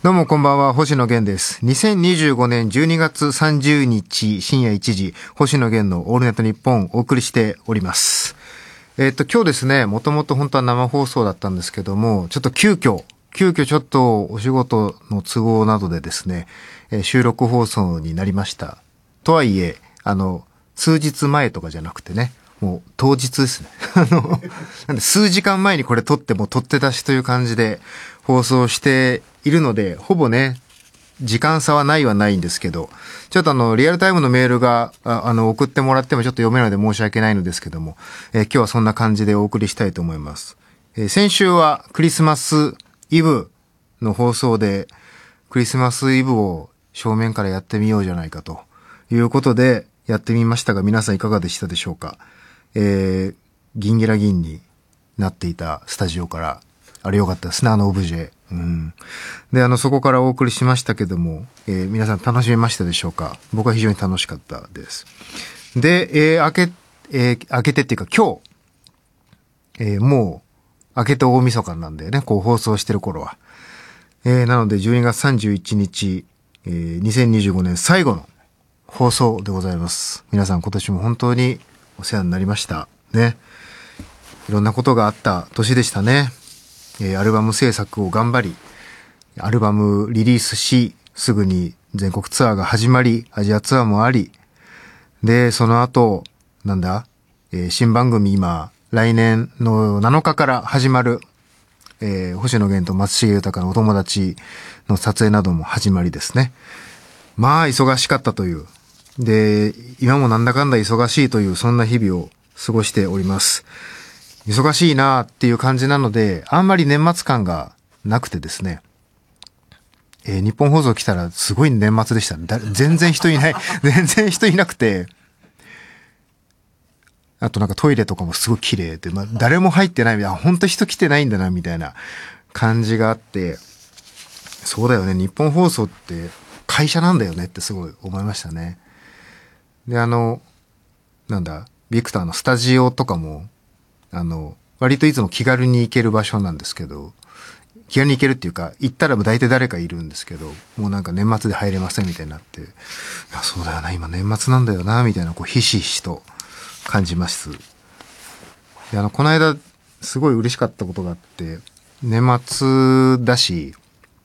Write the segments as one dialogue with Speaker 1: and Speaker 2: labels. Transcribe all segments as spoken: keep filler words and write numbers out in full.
Speaker 1: どうもこんばんは、星野源です。にせんにじゅうごねんじゅうにがつさんじゅうにち深夜いちじ、星野源のオールナイトニッポンお送りしております。えっと、今日ですね、もともと本当は生放送だったんですけども、ちょっと急遽、急遽ちょっとお仕事の都合などでですね、えー、収録放送になりました。とはいえ、あの、数日前とかじゃなくてね、もう当日ですね。あの、なんで数時間前にこれ撮っても撮って出しという感じで放送しているので、ほぼね、時間差はないはないんですけど、ちょっとあの、リアルタイムのメールが、あ, あの、送ってもらってもちょっと読めないので申し訳ないのですけども、えー、今日はそんな感じでお送りしたいと思います。えー、先週はクリスマスイブの放送で、クリスマスイブを正面からやってみようじゃないかということでやってみましたが、皆さんいかがでしたでしょうか。えー、ギンギラギンになっていたスタジオから、あれよかったですね、あのオブジェ。うん。で、あの、そこからお送りしましたけども、えー、皆さん楽しめましたでしょうか。僕は非常に楽しかったです。で、えー、明け、えー、明けてっていうか今日、えー、もう、明けて大晦日なんでね、こう放送してる頃は。えー、なのでじゅうにがつさんじゅういちにち、えー、にせんにじゅうごねん最後の放送でございます。皆さん今年も本当にお世話になりましたね。いろんなことがあった年でしたね。えー、アルバム制作を頑張り、アルバムリリースし、すぐに全国ツアーが始まり、アジアツアーもあり、で、その後、なんだ、えー、新番組今、来年のなのかから始まる、えー、星野源と松重豊のお友達の撮影なども始まりですね。まあ、忙しかったという。で、今もなんだかんだ忙しいという、そんな日々を過ごしております。忙しいなっていう感じなので、あんまり年末感がなくてですね。えー、日本放送来たらすごい年末でしたね。だ全然人いない。全然人いなくて。あとなんかトイレとかもすごい綺麗で、まあ、誰も入ってない。あ、本当人来てないんだな、みたいな感じがあって、そうだよね。日本放送って会社なんだよねってすごい思いましたね。で、あの、なんだ、ビクターのスタジオとかも、あの、割といつも気軽に行ける場所なんですけど、気軽に行けるっていうか、行ったら大体誰かいるんですけど、もうなんか年末で入れませんみたいになって、いや、そうだよな、今年末なんだよな、みたいな、こう、ひしひしと感じます。で、あの、この間、すごい嬉しかったことがあって、年末だし、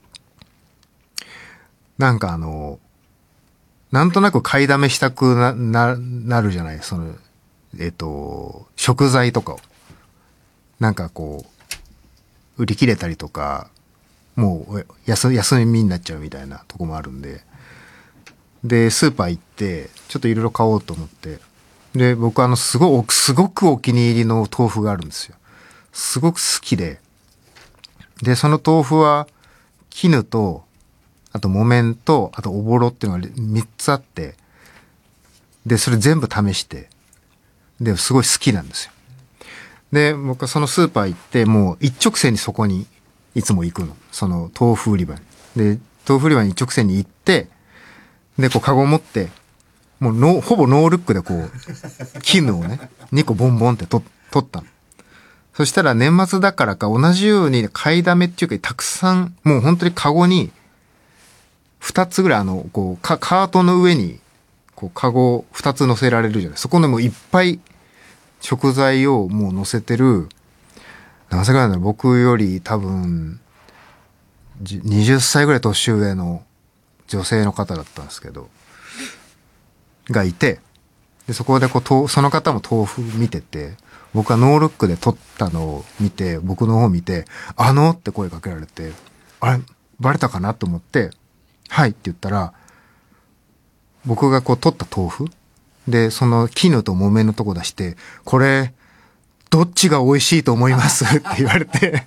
Speaker 1: なんかあの、なんとなく買いだめしたくな、な、なるじゃない、その、えっと、食材とかを。なんかこう、売り切れたりとか、もう休、休みになっちゃうみたいなとこもあるんで。で、スーパー行って、ちょっといろいろ買おうと思って。で、僕あの、すごい、すごくお気に入りの豆腐があるんですよ。すごく好きで。で、その豆腐は、絹と、あと木綿と、あとおぼろっていうのがみっつあって、で、それ全部試して、で、すごい好きなんですよ。で、僕はそのスーパー行って、もう一直線にそこにいつも行くの。その豆腐売り場に。で、豆腐売り場に一直線に行って、で、こうカゴを持って、もうノほぼノールックでこう、絹をね、にこボンボンって取取ったの。そしたら年末だからか同じように買いだめっていうかたくさん、もう本当にカゴに、二つぐらいあの、こう、カートの上に、こう、カゴ二つ乗せられるじゃない。そこでもういっぱい食材をもう乗せてる、何歳ぐらいなんだろう、僕より多分、にじゅっさいぐらい年上の女性の方だったんですけど、がいて、でそこでこう、その方も豆腐見てて、僕はノールックで撮ったのを見て、僕の方見て、あのって声かけられて、あれバレたかなと思って、はいって言ったら、僕がこう取った豆腐で、その絹と木綿のとこ出して、これ、どっちが美味しいと思いますって言われて、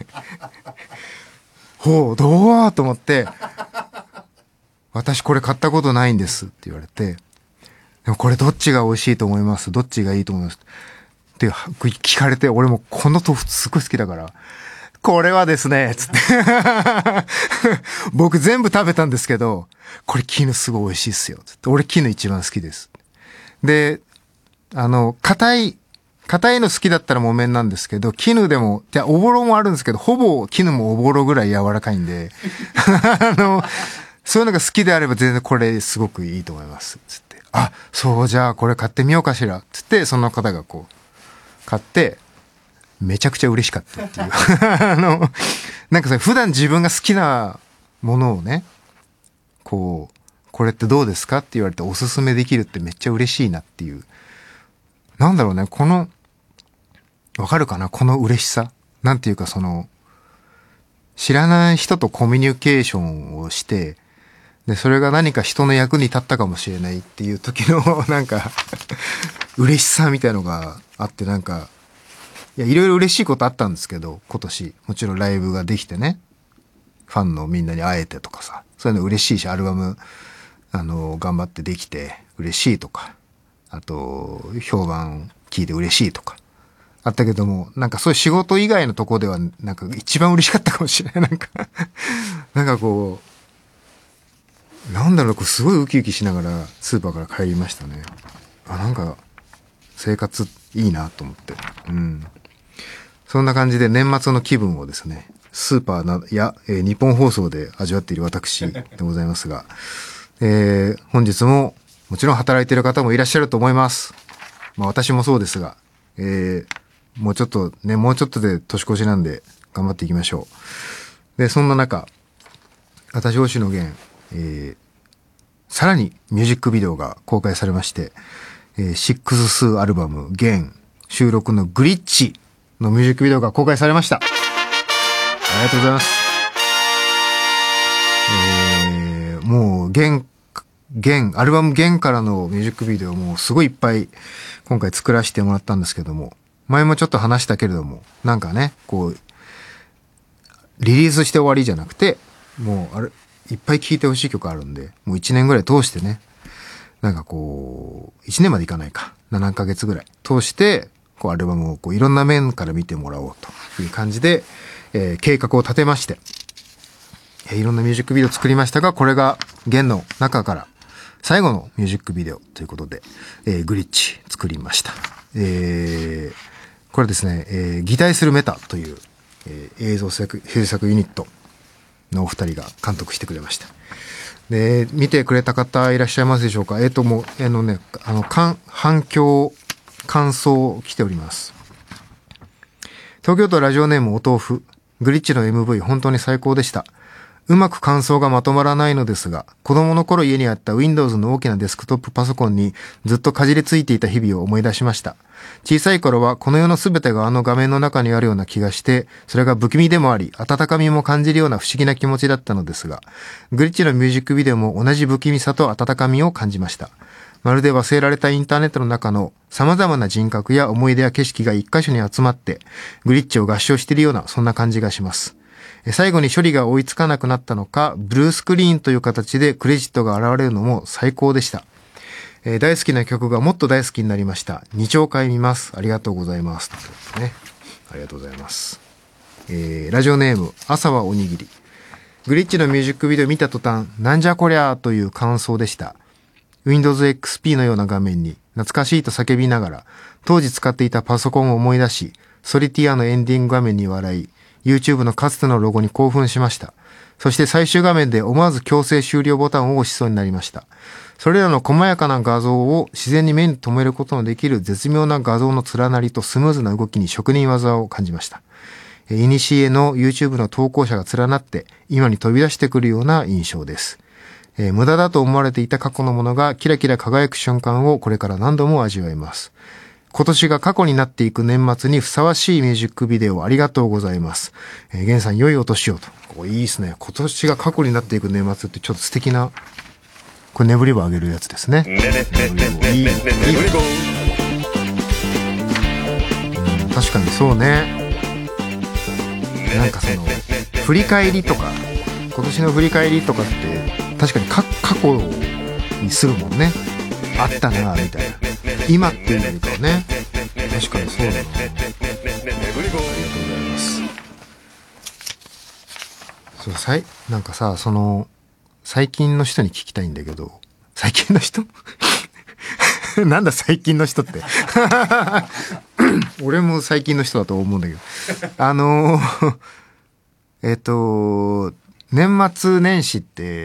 Speaker 1: ほう、どうと思って、私これ買ったことないんですって言われて、でもこれどっちが美味しいと思います？どっちがいいと思いますって聞かれて、俺もこの豆腐すごい好きだから、これはですね、つって。僕全部食べたんですけど、これ絹すごい美味しいっすよ。つって俺絹一番好きです。で、あの、硬い、 硬いの好きだったら木綿なんですけど、絹でも、じゃあおぼろもあるんですけど、ほぼ絹もおぼろぐらい柔らかいんで、あの、そういうのが好きであれば全然これすごくいいと思います。つって。あ、そう、じゃあこれ買ってみようかしら。つって、その方がこう、買って、めちゃくちゃ嬉しかったっていう。あの、なんかさ、普段自分が好きなものをね、こう、これってどうですかって言われておすすめできるってめっちゃ嬉しいなっていう。なんだろうね、この、わかるかなこの嬉しさ。なんていうかその、知らない人とコミュニケーションをして、で、それが何か人の役に立ったかもしれないっていう時の、なんか、嬉しさみたいのがあって、なんか、いや、いろいろ嬉しいことあったんですけど、今年、もちろんライブができてね、ファンのみんなに会えてとかさ、そういうの嬉しいし、アルバム、あの、頑張ってできて嬉しいとか、あと、評判聞いて嬉しいとか、あったけども、なんかそういう仕事以外のとこでは、なんか一番嬉しかったかもしれない。なんか、なんかこう、なんだろう、こうすごいウキウキしながらスーパーから帰りましたね。あ、なんか、生活いいなと思って。うん。そんな感じで年末の気分をですね、スーパーなや、えー、日本放送で味わっている私でございますが、えー、本日ももちろん働いている方もいらっしゃると思います。まあ私もそうですが、えー、もうちょっとね、もうちょっとで年越しなんで頑張っていきましょう。で、そんな中、私星野源、えー、さらにミュージックビデオが公開されまして、えー、シックススーアルバム源収録のグリッチのミュージックビデオが公開されました。ありがとうございます。えー、もう源源アルバム源からのミュージックビデオもすごいいっぱい今回作らせてもらったんですけども、前もちょっと話したけれども、なんかね、こうリリースして終わりじゃなくて、もうあれいっぱい聴いてほしい曲あるんで、もういちねんぐらい通してね、なんかこういちねんまでいかないか、ななかげつぐらい通してこうアルバムをこういろんな面から見てもらおうという感じで、えー、計画を立てまして、えー、いろんなミュージックビデオを作りましたが、これが弦の中から最後のミュージックビデオということで、えー、グリッチ作りました。えー、これですね、えー、擬態するメタという、えー、映像制作、制作ユニットのお二人が監督してくれました。で、見てくれた方いらっしゃいますでしょうか。えっ、ー、ともう、あのね、あの、反響、感想来ております。東京都ラジオネームお豆腐。グリッチの エムブイ 本当に最高でした。うまく感想がまとまらないのですが、子供の頃家にあった Windows の大きなデスクトップパソコンにずっとかじりついていた日々を思い出しました。小さい頃はこの世のすべてがあの画面の中にあるような気がして、それが不気味でもあり、温かみも感じるような不思議な気持ちだったのですが、グリッチのミュージックビデオも同じ不気味さと温かみを感じました。まるで忘れられたインターネットの中の様々な人格や思い出や景色が一箇所に集まって、グリッチを合唱しているような、そんな感じがします。最後に処理が追いつかなくなったのか、ブルースクリーンという形でクレジットが現れるのも最高でした。えー、大好きな曲がもっと大好きになりました。に聴回見ます。ありがとうございます。ね、ありがとうございます。えー、ラジオネーム、朝はおにぎり。グリッチのミュージックビデオ見た途端、なんじゃこりゃーという感想でした。Windows エックスピー のような画面に懐かしいと叫びながら、当時使っていたパソコンを思い出し、ソリティアのエンディング画面に笑い、YouTube のかつてのロゴに興奮しました。そして最終画面で思わず強制終了ボタンを押しそうになりました。それらの細やかな画像を自然に目に留めることのできる絶妙な画像の連なりとスムーズな動きに職人技を感じました。いにしえの YouTube の投稿者が連なって今に飛び出してくるような印象です。えー、無駄だと思われていた過去のものがキラキラ輝く瞬間をこれから何度も味わいます。今年が過去になっていく年末にふさわしいミュージックビデオありがとうございます。えー、ゲンさん良いお年をと。これいいですね。今年が過去になっていく年末ってちょっと素敵な、これネブリボーあげるやつですね。ネブリボーいい。いい。うん、確かにそうね。なんかその振り返りとか今年の振り返りとかって確かにか過去にするもんね。あったなみたいな。今っていうよりかはね。確かにそうだな。ありがとうございます。そうさいなんかさ、その最近の人に聞きたいんだけど、最近の人なんだ最近の人って俺も最近の人だと思うんだけど。あのー、えっと、年末年始って、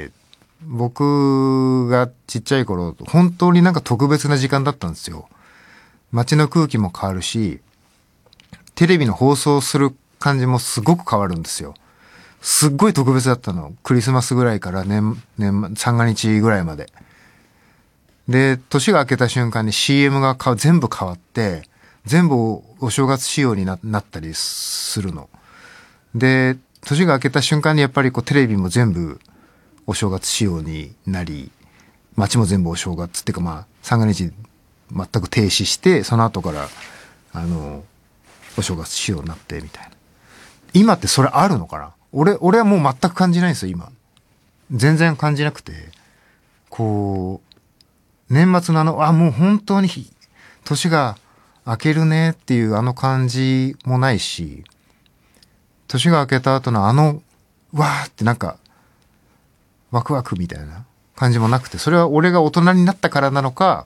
Speaker 1: 僕がちっちゃい頃、本当になんか特別な時間だったんですよ。街の空気も変わるし、テレビの放送する感じもすごく変わるんですよ。すっごい特別だったの。クリスマスぐらいから年、年、三が日ぐらいまで。で、年が明けた瞬間に シーエム がか全部変わって、全部お正月仕様に な, なったりするの。で、年が明けた瞬間にやっぱりこうテレビも全部お正月仕様になり、街も全部お正月っていうかまあ三が日全く停止して、その後からあのお正月仕様になってみたいな。今ってそれあるのかな？俺、俺はもう全く感じないんですよ、今。全然感じなくて。こう、年末のあの、あ、もう本当に年が明けるねっていうあの感じもないし、年が明けた後のあの、わーってなんか、ワクワクみたいな感じもなくて、それは俺が大人になったからなのか、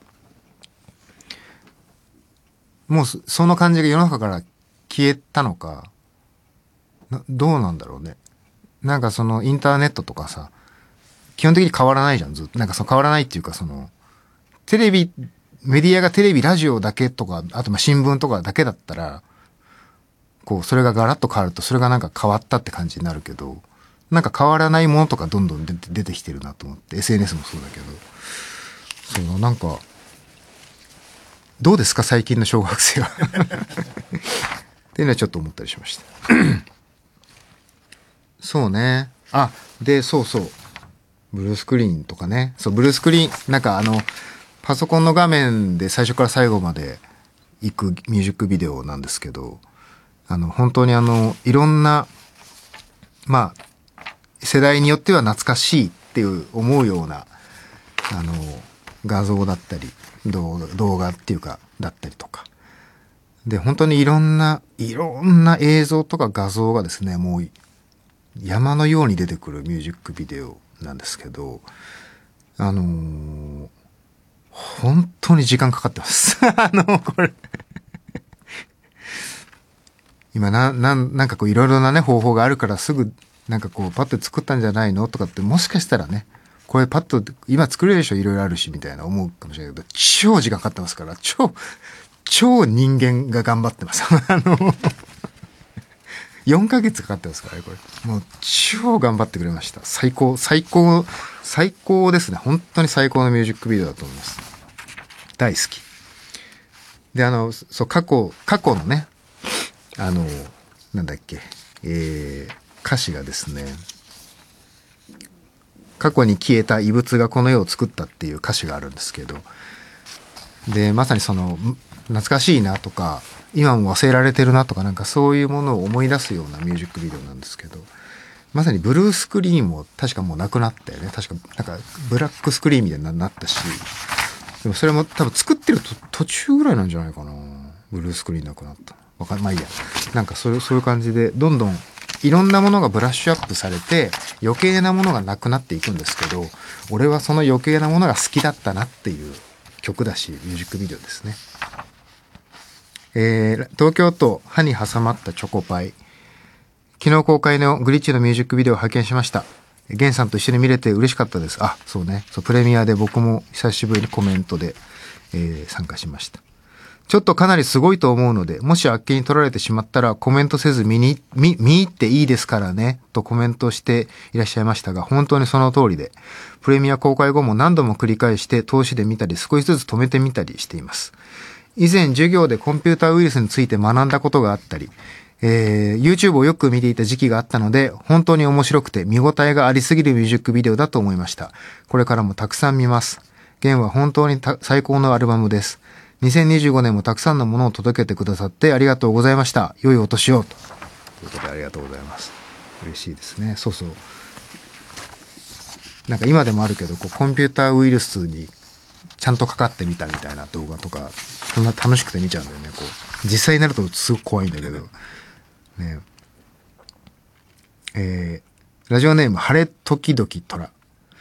Speaker 1: もうその感じが世の中から消えたのか、どうなんだろうね。なんかそのインターネットとかさ、基本的に変わらないじゃん、ずっと。なんかその変わらないっていうか、その、テレビ、メディアがテレビ、ラジオだけとか、あとまあ新聞とかだけだったら、こう、それがガラッと変わると、それがなんか変わったって感じになるけど、なんか変わらないものとかどんどん出て、出てきてるなと思って、エスエヌエス もそうだけど、そのなんか、どうですか最近の小学生は。っていうのはちょっと思ったりしました。そうね。あ、で、そうそう。ブルースクリーンとかね。そう、ブルースクリーン、なんかあの、パソコンの画面で最初から最後まで行くミュージックビデオなんですけど、あの、本当にあの、いろんな、まあ、世代によっては懐かしいっていう思うような、あの、画像だったり、動画、動画っていうか、だったりとか。で、本当にいろんな、いろんな映像とか画像がですね、もう、山のように出てくるミュージックビデオなんですけど、あのー、本当に時間かかってます。あの、これ。今な、なん、なんかこういろいろなね、方法があるからすぐ、なんかこうパッと作ったんじゃないのとかって、もしかしたらね、これパッと今作れるでしょ、いろいろあるし、みたいな思うかもしれないけど、超時間かかってますから、超、超人間が頑張ってます。あの、よんかげつかかってますからね、これ。もう超頑張ってくれました。最高、最高、最高ですね。本当に最高のミュージックビデオだと思います。大好き。で、あの、そう、過去、過去のね、あの、なんだっけ、えー、歌詞がですね、過去に消えた異物がこの世を作ったっていう歌詞があるんですけど、で、まさにその、懐かしいなとか、今も忘れられてるなとか、なんかそういうものを思い出すようなミュージックビデオなんですけど、まさにブルースクリーンも確かもうなくなったよね。確か、なんかブラックスクリーンみたいになったし、でもそれも多分作ってると途中ぐらいなんじゃないかな。ブルースクリーンなくなった。わかん、まあいいや。なんかそういう、そういう感じで、どんどんいろんなものがブラッシュアップされて、余計なものがなくなっていくんですけど、俺はその余計なものが好きだったなっていう曲だし、ミュージックビデオですね。えー、東京都歯に挟まったチョコパイ。昨日公開のグリッチのミュージックビデオを拝見しました。ゲンさんと一緒に見れて嬉しかったです。あ、そうね。そう、プレミアで僕も久しぶりにコメントで、えー、参加しました。ちょっとかなりすごいと思うので、もしあっけに取られてしまったらコメントせず見に、見、見入っていいですからね、とコメントしていらっしゃいましたが、本当にその通りで、プレミア公開後も何度も繰り返して通しで見たり少しずつ止めてみたりしています。以前授業でコンピューターウイルスについて学んだことがあったり、えー、YouTube をよく見ていた時期があったので、本当に面白くて見応えがありすぎるミュージックビデオだと思いました。これからもたくさん見ます。ゲンは本当に最高のアルバムです。にせんにじゅうごねんもたくさんのものを届けてくださってありがとうございました。良いお年を。ということでありがとうございます。嬉しいですね。そうそう。なんか今でもあるけど、こうコンピューターウイルスにちゃんとかかってみたみたいな動画とか、そんな楽しくて見ちゃうんだよね。こう実際になるとすごく怖いんだけど。ねえー、ラジオネーム晴れ時々虎。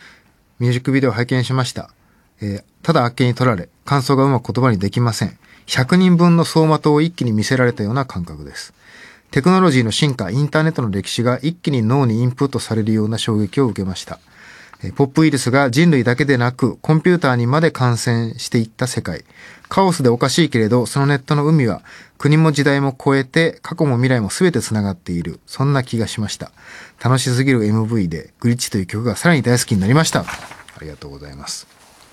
Speaker 1: ミュージックビデオを拝見しました。えー、ただあっけに取られ、感想がうまく言葉にできません。 ひゃくにんぶんの走馬灯を一気に見せられたような感覚です。テクノロジーの進化、インターネットの歴史が一気に脳にインプットされるような衝撃を受けました。ポップウイルスが人類だけでなくコンピューターにまで感染していった世界。カオスでおかしいけれど、そのネットの海は国も時代も超えて過去も未来も全てつながっている。そんな気がしました。楽しすぎる エムブイ でグリッチという曲がさらに大好きになりました。ありがとうございます。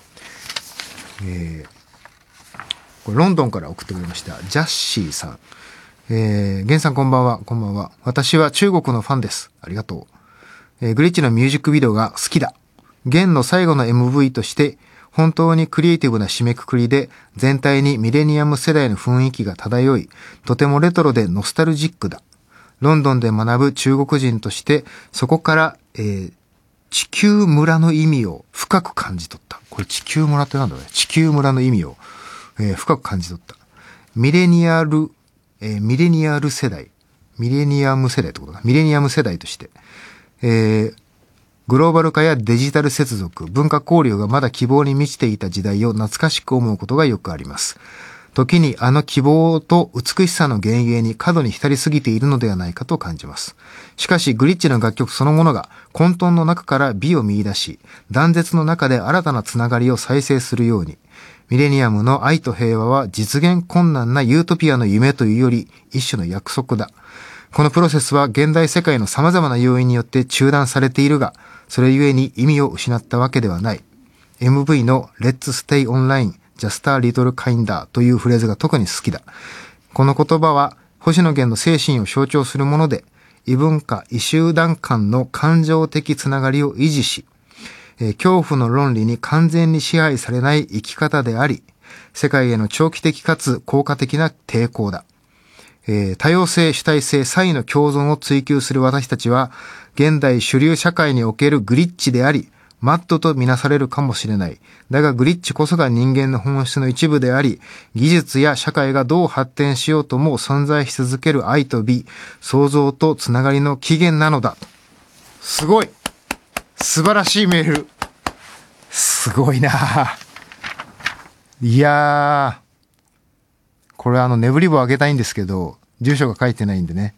Speaker 1: えー、これロンドンから送ってくれました。ジャッシーさん。えー、ゲンさんこんばんは。こんばんは。私は中国のファンです。ありがとう。えー、グリッチのミュージックビデオが好きだ。ゲンの最後の エムブイ として本当にクリエイティブな締めくくりで全体にミレニアム世代の雰囲気が漂い、とてもレトロでノスタルジックだ。ロンドンで学ぶ中国人としてそこから、えー、地球村の意味を深く感じ取った。これ地球村ってなんだろうね。地球村の意味を、えー、深く感じ取った。ミレニアル、えー、ミレニアル世代。ミレニアム世代ってことか。ミレニアム世代として。えーグローバル化やデジタル接続、文化交流がまだ希望に満ちていた時代を懐かしく思うことがよくあります。時にあの希望と美しさの幻影に過度に浸りすぎているのではないかと感じます。しかしグリッチの楽曲そのものが混沌の中から美を見出し、断絶の中で新たなつながりを再生するように、ミレニアムの愛と平和は実現困難なユートピアの夢というより一種の約束だ。このプロセスは現代世界の様々な要因によって中断されているが、それゆえに意味を失ったわけではない。エムブイ の Let's Stay Online Just a Little Kinder というフレーズが特に好きだ。この言葉は星野源の精神を象徴するもので、異文化、異集団間の感情的つながりを維持し、えー、恐怖の論理に完全に支配されない生き方であり、世界への長期的かつ効果的な抵抗だ。えー、多様性、主体性、差異の共存を追求する私たちは、現代主流社会におけるグリッチであり、マットとみなされるかもしれない。だがグリッチこそが人間の本質の一部であり、技術や社会がどう発展しようとも存在し続ける愛と美、創造とつながりの起源なのだ。すごい！素晴らしいメール。すごいなぁ。いやー。これあの、ネブリボあげたいんですけど、住所が書いてないんでね。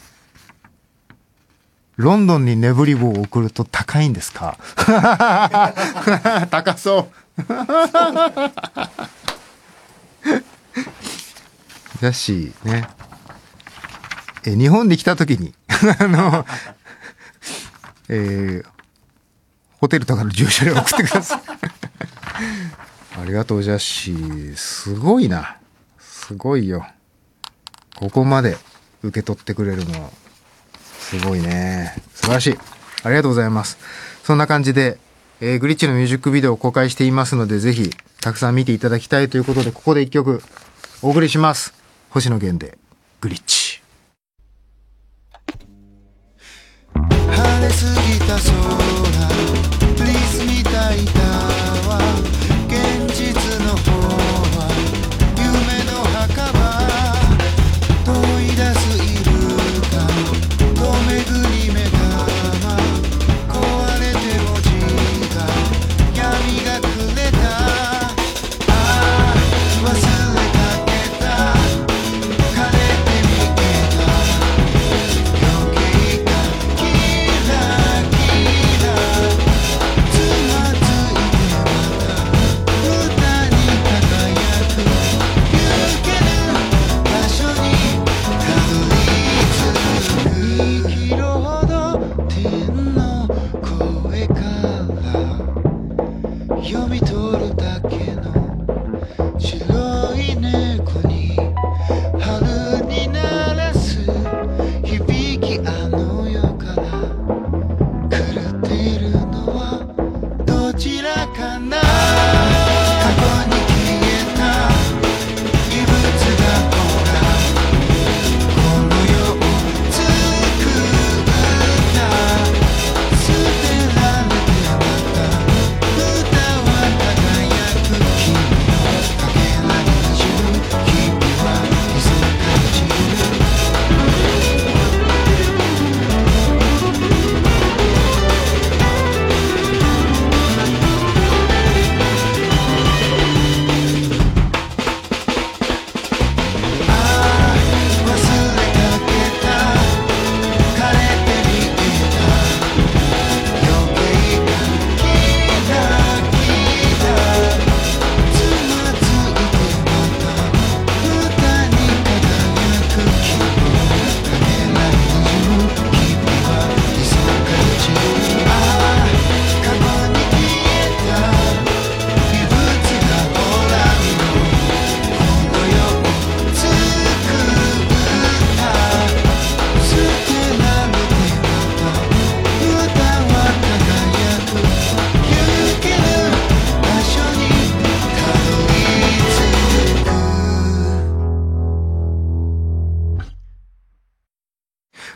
Speaker 1: ロンドンにネブリボを送ると高いんですか？高そう。だし、ね。え、日本に来た時に、あの、えー、ホテルとかの住所で送ってください。ありがとう、ジャッシー。すごいな。すごいよ。ここまで受け取ってくれるのはすごいね。素晴らしい。ありがとうございます。そんな感じで、えー、グリッチのミュージックビデオを公開していますので、ぜひたくさん見ていただきたいということで、ここで一曲お送りします。星野源でグリッチ。晴れすぎた空、プリースみたいだわ。現実の方は夢の墓場。問い出すイルカとめぐり目玉、壊れて文字が闇がくれた。ああ忘れかけた枯れ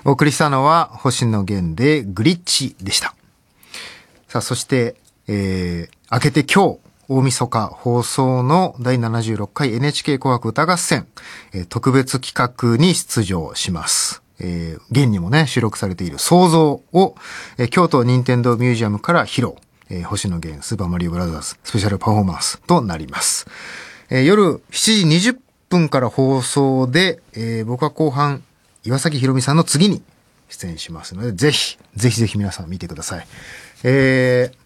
Speaker 1: お送りしたのは星野源でグリッチでした。さあ、そして、えー、明けて今日、大晦日放送のだいななじゅうろっかい エヌエイチケー 紅白歌合戦、えー、特別企画に出場します。えー、現にもね、収録されている創造を、えー、京都任天堂ミュージアムから披露、えー、星野源スーパーマリオブラザーズスペシャルパフォーマンスとなります。えー、夜しちじにじゅっぷんから放送で、えー、僕は後半、岩崎宏美さんの次に出演しますので、ぜひ、ぜひぜひ皆さん見てください。えー、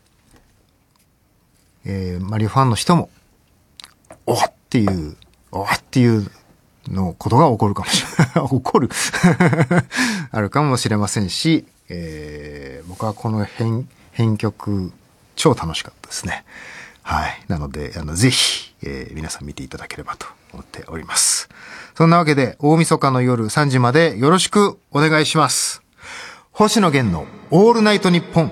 Speaker 1: えー、マリオファンの人も、おっっていう、おっっていうのことが起こるかもしれない。起こるあるかもしれませんし、えー、僕はこの編、編曲、超楽しかったですね。はい。なので、あの、ぜひ、えー、皆さん見ていただければと思っております。そんなわけで、大晦日の夜さんじまでよろしくお願いします。星野源のオールナイトニッポン。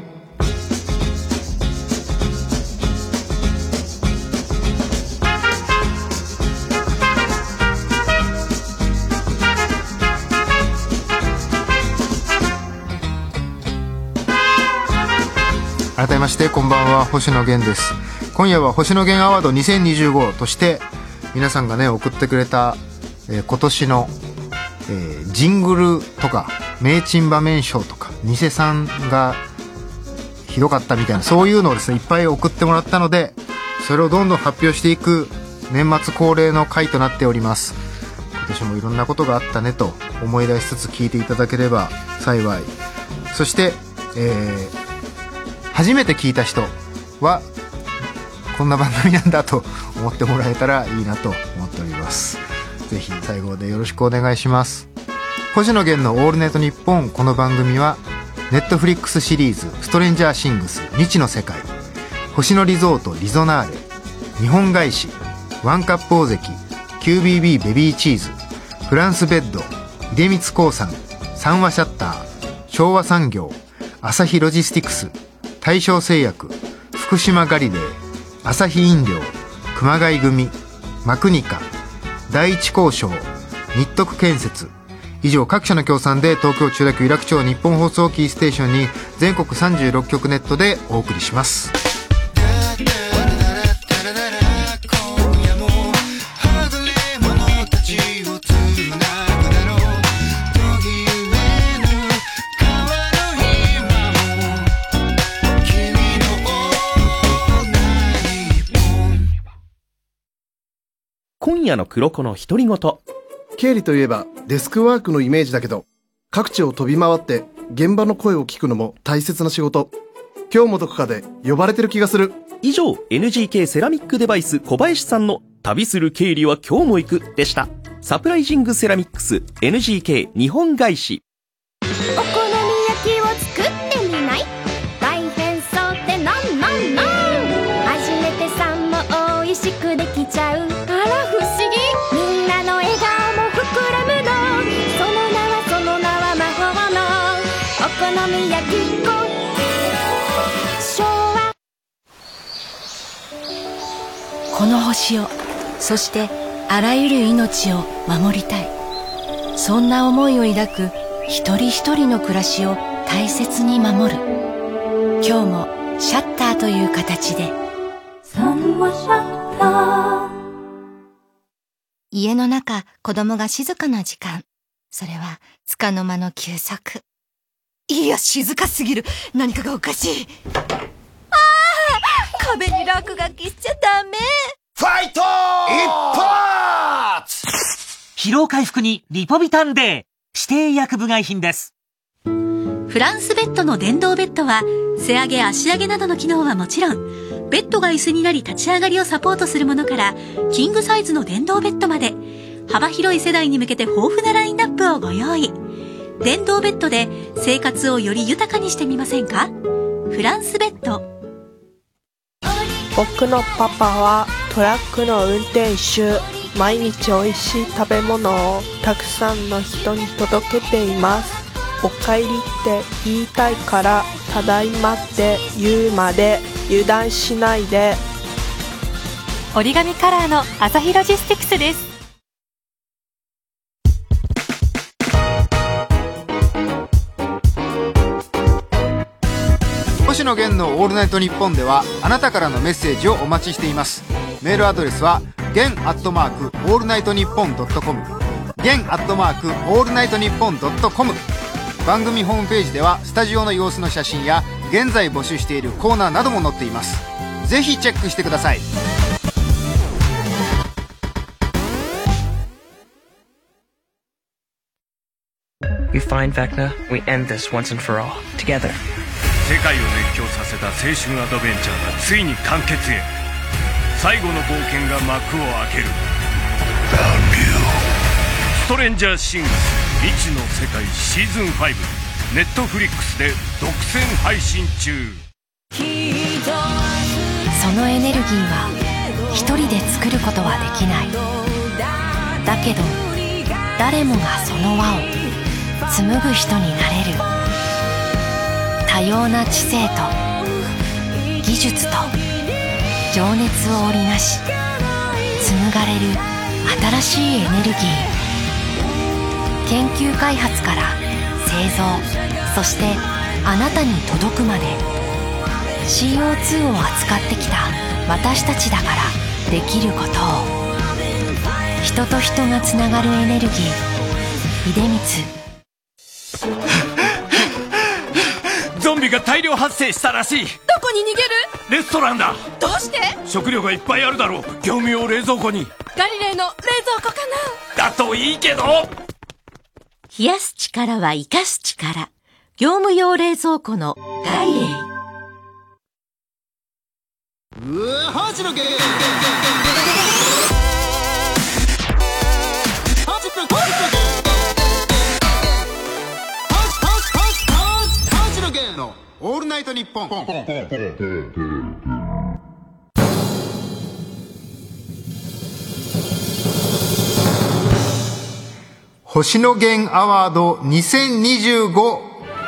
Speaker 1: 改めましてこんばんは、星野源です。今夜は星野源アワードにせんにじゅうごとして皆さんがね送ってくれた、えー、今年の、えー、ジングルとか名珍場面賞とか偽さんがひどかったみたいな、そういうのをですねいっぱい送ってもらったので、それをどんどん発表していく年末恒例の回となっております。今年もいろんなことがあったねと思い出しつつ聞いていただければ幸い。そして、えー初めて聞いた人はこんな番組なんだと思ってもらえたらいいなと思っております。ぜひ最後までよろしくお願いします。星野源のオールナイトニッポン。この番組はネットフリックスシリーズストレンジャーシングス未知の世界、星野リゾートリゾナーレ、日本外資、ワンカップ大関、キュービービー ベビーチーズ、フランスベッド、出光興産、三和シャッター、昭和産業、朝日ロジスティクス、大正製薬、福島ガリレー、朝日飲料、熊谷組、マクニカ、第一交渉、日徳建設、以上各社の協賛で東京千代田区有楽町日本放送キーステーションに全国さんじゅうろっきょくネットでお送りします。
Speaker 2: 今夜の黒子の独り言。
Speaker 3: 経理といえばデスクワークのイメージだけど、各地を飛び回って現場の声を聞くのも大切な仕事。今日もどこかで呼ばれてる気がする。
Speaker 2: 以上 エヌジーケー セラミックデバイス小林さんの旅する経理は今日も行くでした。サプライジングセラミックス エヌジーケー 日本外資。
Speaker 4: お好み焼きを作ってみない？大変そうってなんなんなん。初めてさんも美味しくできちゃう。みんなの笑顔も膨らむの。その名はその名は魔法のお好み焼き粉。昭和。
Speaker 5: この星を、そしてあらゆる命を守りたい。そんな思いを抱く一人一人の暮らしを大切に守る。今日もシャッターという形で。
Speaker 4: 三話シャッター。
Speaker 5: 家の中、子供が静かな時間。それは、束の間の休息。いや、静かすぎる。何かがおかしい。ああ！壁に落書きしちゃダメ。
Speaker 6: ファイト一発！
Speaker 7: 疲労回復にリポビタン D。指定薬部外品です。
Speaker 8: フランスベッドの電動ベッドは、背上げ足上げなどの機能はもちろん、ベッドが椅子になり立ち上がりをサポートするものから、キングサイズの電動ベッドまで、幅広い世代に向けて豊富なラインナップをご用意。電動ベッドで生活をより豊かにしてみませんか？フランスベッド。
Speaker 9: 僕のパパはトラックの運転手。毎日おいしい食べ物をたくさんの人に届けています。おかえりって言いたいから、ただいまって言うまで油断しないで。
Speaker 10: 折り紙カラーのアサヒロジスティクスです。
Speaker 1: 星野源のオールナイトニッポンではあなたからのメッセージをお待ちしています。メールアドレスは源アットマークオールナイトニッポンドットコム、源アットマークオールナイトニッポンドットコム。番組ホームページではスタジオの様子の写真や現在募集しているコーナーなども載っています。ぜひチェックしてください。
Speaker 11: You find Vecna, we end this once and for all, together.
Speaker 12: 世界を熱狂させた青春アドベンチャーがついに完結へ。最後の冒険が幕を開ける。ストレンジャーシングス未知の世界シーズンファイブ、ネットフリックスで独占配信中。
Speaker 5: そのエネルギーは一人で作ることはできない。だけど誰もがその輪を紡ぐ人になれる。多様な知性と技術と情熱を織りなし紡がれる新しいエネルギー。研究開発から製造、そしてあなたに届くまで シーオーツー を扱ってきた私たちだからできることを。人と人がつながるエネルギー、出光。
Speaker 12: ゾンビが大量発生したらしい。
Speaker 13: どこに逃げる？
Speaker 12: レストランだ。
Speaker 13: どうして？
Speaker 12: 食料がいっぱいあるだろう。業務用冷蔵庫に。
Speaker 13: ガリレーの冷蔵庫か
Speaker 12: な。だといいけど。
Speaker 8: 冷やす力は生かす力。業務用冷蔵庫のガリレー。
Speaker 6: うわ、星野源。
Speaker 1: オールナイトニッポン。星野源アワードにせんにじゅうご。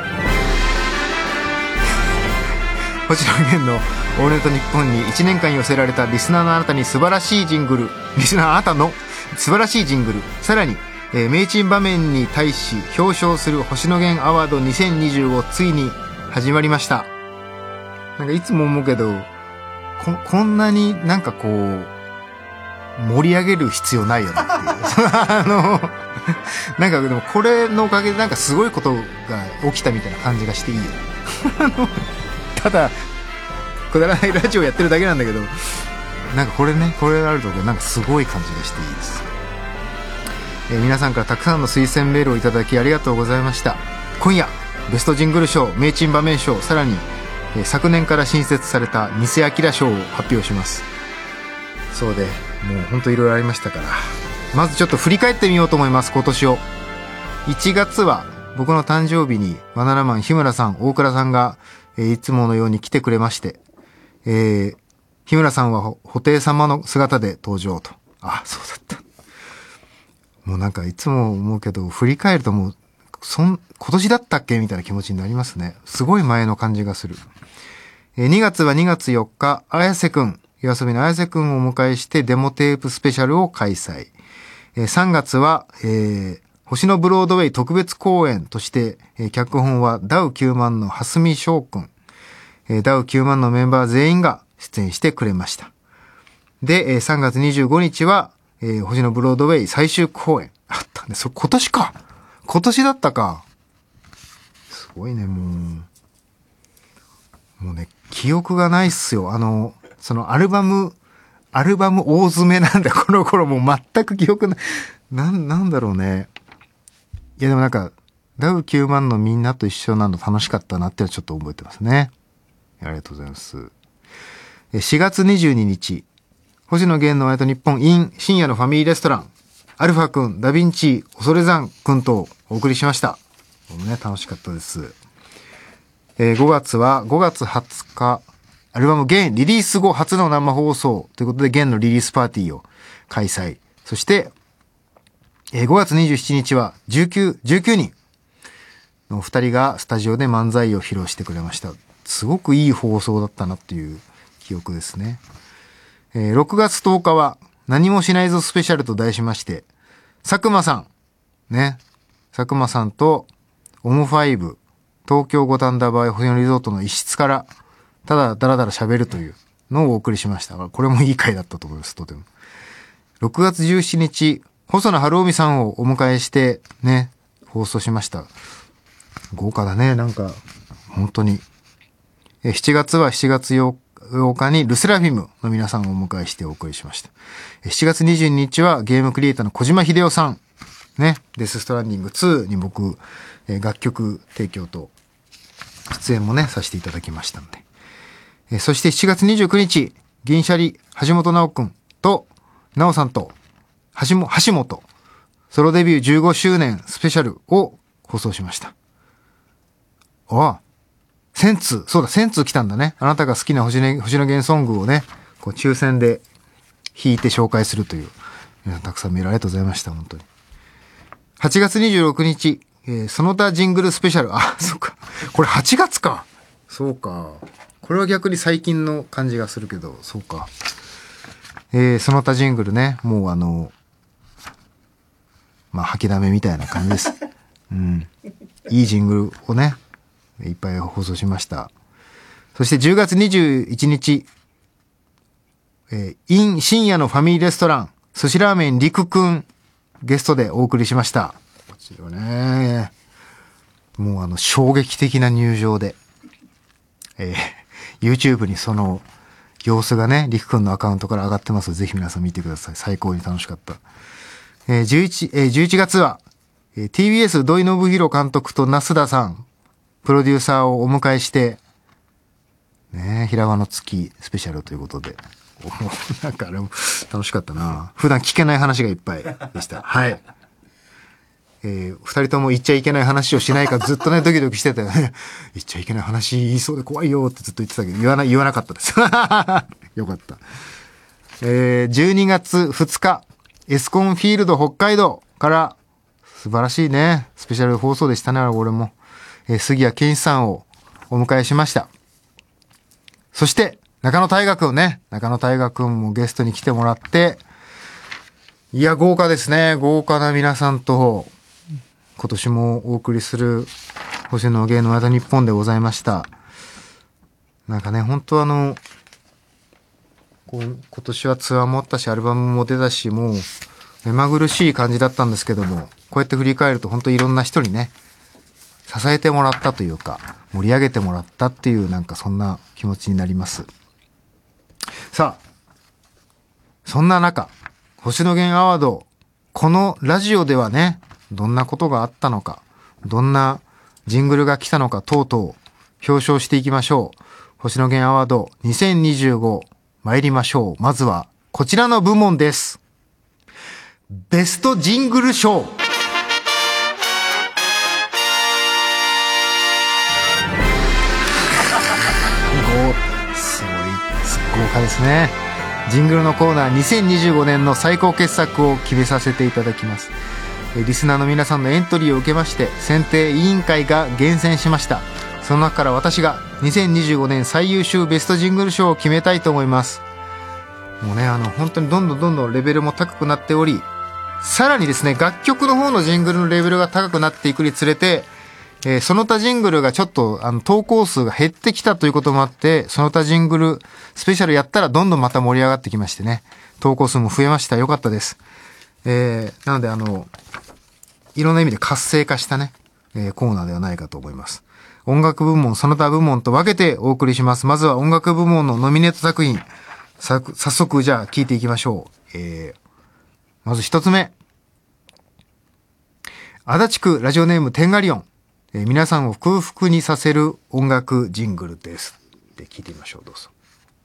Speaker 1: 星野源のオールナイトニッポンにいちねんかん寄せられたリスナーのあなたに素晴らしいジングル、リスナーあなたの素晴らしいジングル、さらにえー、名珍場面に対し表彰する星野源アワードにせんにじゅうご、ついに始まりました。なんかいつも思うけど こ, こんなになんかこう盛り上げる必要ないよねっていうあのなんかでもこれのおかげでなんかすごいことが起きたみたいな感じがしていいよあのただくだらないラジオやってるだけなんだけど、なんかこれね、これがあるとなんかすごい感じがしていいです。えー、皆さんからたくさんの推薦メールをいただきありがとうございました。今夜ベストジングル賞、名珍場面賞、さらに、えー、昨年から新設された偽明賞を発表します。そうでもう本当いろいろありましたから、まずちょっと振り返ってみようと思います。今年をいちがつは僕の誕生日にバナナマン日村さん、大倉さんが、えー、いつものように来てくれまして、えー、日村さんは布袋様の姿で登場と。あ、そうだった。もうなんかいつも思うけど振り返るともうそん今年だったっけみたいな気持ちになりますね。すごい前の感じがする。えー、にがつはにがつよっか、綾瀬くん、夜遊びの綾瀬くんをお迎えしてデモテープスペシャルを開催。えー、さんがつは、えー、星のブロードウェイ特別公演として、えー、脚本はダウきゅうまんの蓮見翔くん、えー、ダウきゅうまんのメンバー全員が出演してくれました。で、えー、さんがつにじゅうごにちは、えー、星のブロードウェイ最終公演あったんで、そ今年か今年だったか。すごいね、もうもうね、記憶がないっすよ。あのそのアルバムアルバム大詰めなんだこの頃。もう全く記憶ない。なんなんだろうね。いやでもなんかダウきゅうまんのみんなと一緒なの楽しかったなってちょっと覚えてますね。ありがとうございます。しがつにじゅうににち、星野源のオールナイトニッポン in 深夜のファミリーレストラン、アルファくん、ダヴィンチ、恐山くんとお送りしました。もうね、楽しかったです。えー、ごがつはごがつはつか、アルバム源リリース後初の生放送ということで源のリリースパーティーを開催。そして、えー、ごがつにじゅうしちにちはじゅうきゅう、じゅうきゅうにんのふたりがスタジオで漫才を披露してくれました。すごくいい放送だったなっていう記憶ですね。えー、ろくがつとおかは何もしないぞスペシャルと題しまして、佐久間さんね、佐久間さんとオムファイブ東京五反田バー星野リゾートの一室からただだらだら喋るというのをお送りしました。これもいい回だったと思います。とてもろくがつじゅうしちにち細野晴臣さんをお迎えしてね放送しました。豪華だね。なんか本当にえしちがつはしちがつようかにルセラフィムの皆さんをお迎えしてお送りしました。しちがつにじゅうににちはゲームクリエイターの小島秀夫さんね、デスストランディングツーに僕え楽曲提供と出演もねさせていただきましたので、えそしてしちがつにじゅうくにち銀シャリ橋本直くんと直さんと橋本橋本ソロデビューじゅうごしゅうねんスペシャルを放送しました。ああ千通、そうだ、千通来たんだね。あなたが好きな星野、星野源ソングをね、こう抽選で弾いて紹介するという。皆さんたくさんメールありがとうございました、本当に。はちがつにじゅうろくにち、えー、その他ジングルスペシャル。あ、そうか。これはちがつか。そうか。これは逆に最近の感じがするけど、そうか。えー、その他ジングルね、もうあの、まあ、吐きだめみたいな感じです。うん。いいジングルをね、いっぱい放送しました。そしてじゅうがつにじゅういちにち、えー、in 深夜のファミリーレストラン、寿司ラーメンりくくん、ゲストでお送りしました。こちらね、もうあの、衝撃的な入場で、えー、YouTube にその様子がね、りくくんのアカウントから上がってますので、ぜひ皆さん見てください。最高に楽しかった。えー、じゅういち、えー、じゅういちがつは、えー、ティービーエス 土井信弘監督と那須田さん、プロデューサーをお迎えして、ねえ、平和の月スペシャルということで。なんかあれも楽しかったな。普段聞けない話がいっぱいでした。はい。えー、二人とも言っちゃいけない話をしないかずっとね、ドキドキしてたよね。言っちゃいけない話言いそうで怖いよってずっと言ってたけど、言わな、言わなかったです。よかった。えー、じゅうにがつふつか、エスコンフィールド北海道から素晴らしいね、スペシャル放送でしたね、俺も。えー、杉谷健一さんをお迎えしました。そして、中野大河くんね。中野大河くんもゲストに来てもらって、いや、豪華ですね。豪華な皆さんと、今年もお送りする、星野芸の間日本でございました。なんかね、本当あの、こう今年はツアーもあったし、アルバムも出たし、もう、目まぐるしい感じだったんですけども、こうやって振り返ると本当いろんな人にね、支えてもらったというか、盛り上げてもらったっていう、なんかそんな気持ちになります。さあ、そんな中、星野源アワード、このラジオではね、どんなことがあったのか、どんなジングルが来たのか等々、表彰していきましょう。星野源アワードにせんにじゅうご、参りましょう。まずは、こちらの部門です。ベストジングル賞。すごい、豪華ですね。ジングルのコーナーにせんにじゅうごねんの最高傑作を決めさせていただきます。リスナーの皆さんのエントリーを受けまして選定委員会が厳選しました。その中から私がにせんにじゅうごねん最優秀ベストジングル賞を決めたいと思います。もうね、あの本当にどんどんどんどんレベルも高くなっており、さらにですね、楽曲の方のジングルのレベルが高くなっていくにつれて、えー、その他ジングルがちょっとあの投稿数が減ってきたということもあって、その他ジングルスペシャルやったらどんどんまた盛り上がってきましてね、投稿数も増えました。よかったです。えー、なのであのいろんな意味で活性化したね、えー、コーナーではないかと思います。音楽部門、その他部門と分けてお送りします。まずは音楽部門のノミネート作品、さ早速じゃあ聞いていきましょう。えー、まず一つ目、足立区ラジオネームテンガリオン、えー、皆さんを空腹にさせる音楽ジングルです。で聞いてみましょう。どうぞ。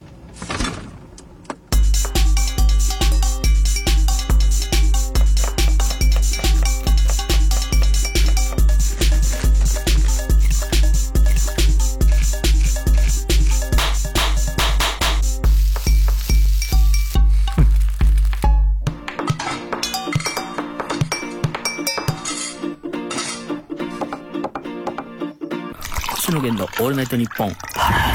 Speaker 14: 星野源のオールナイトニッポン。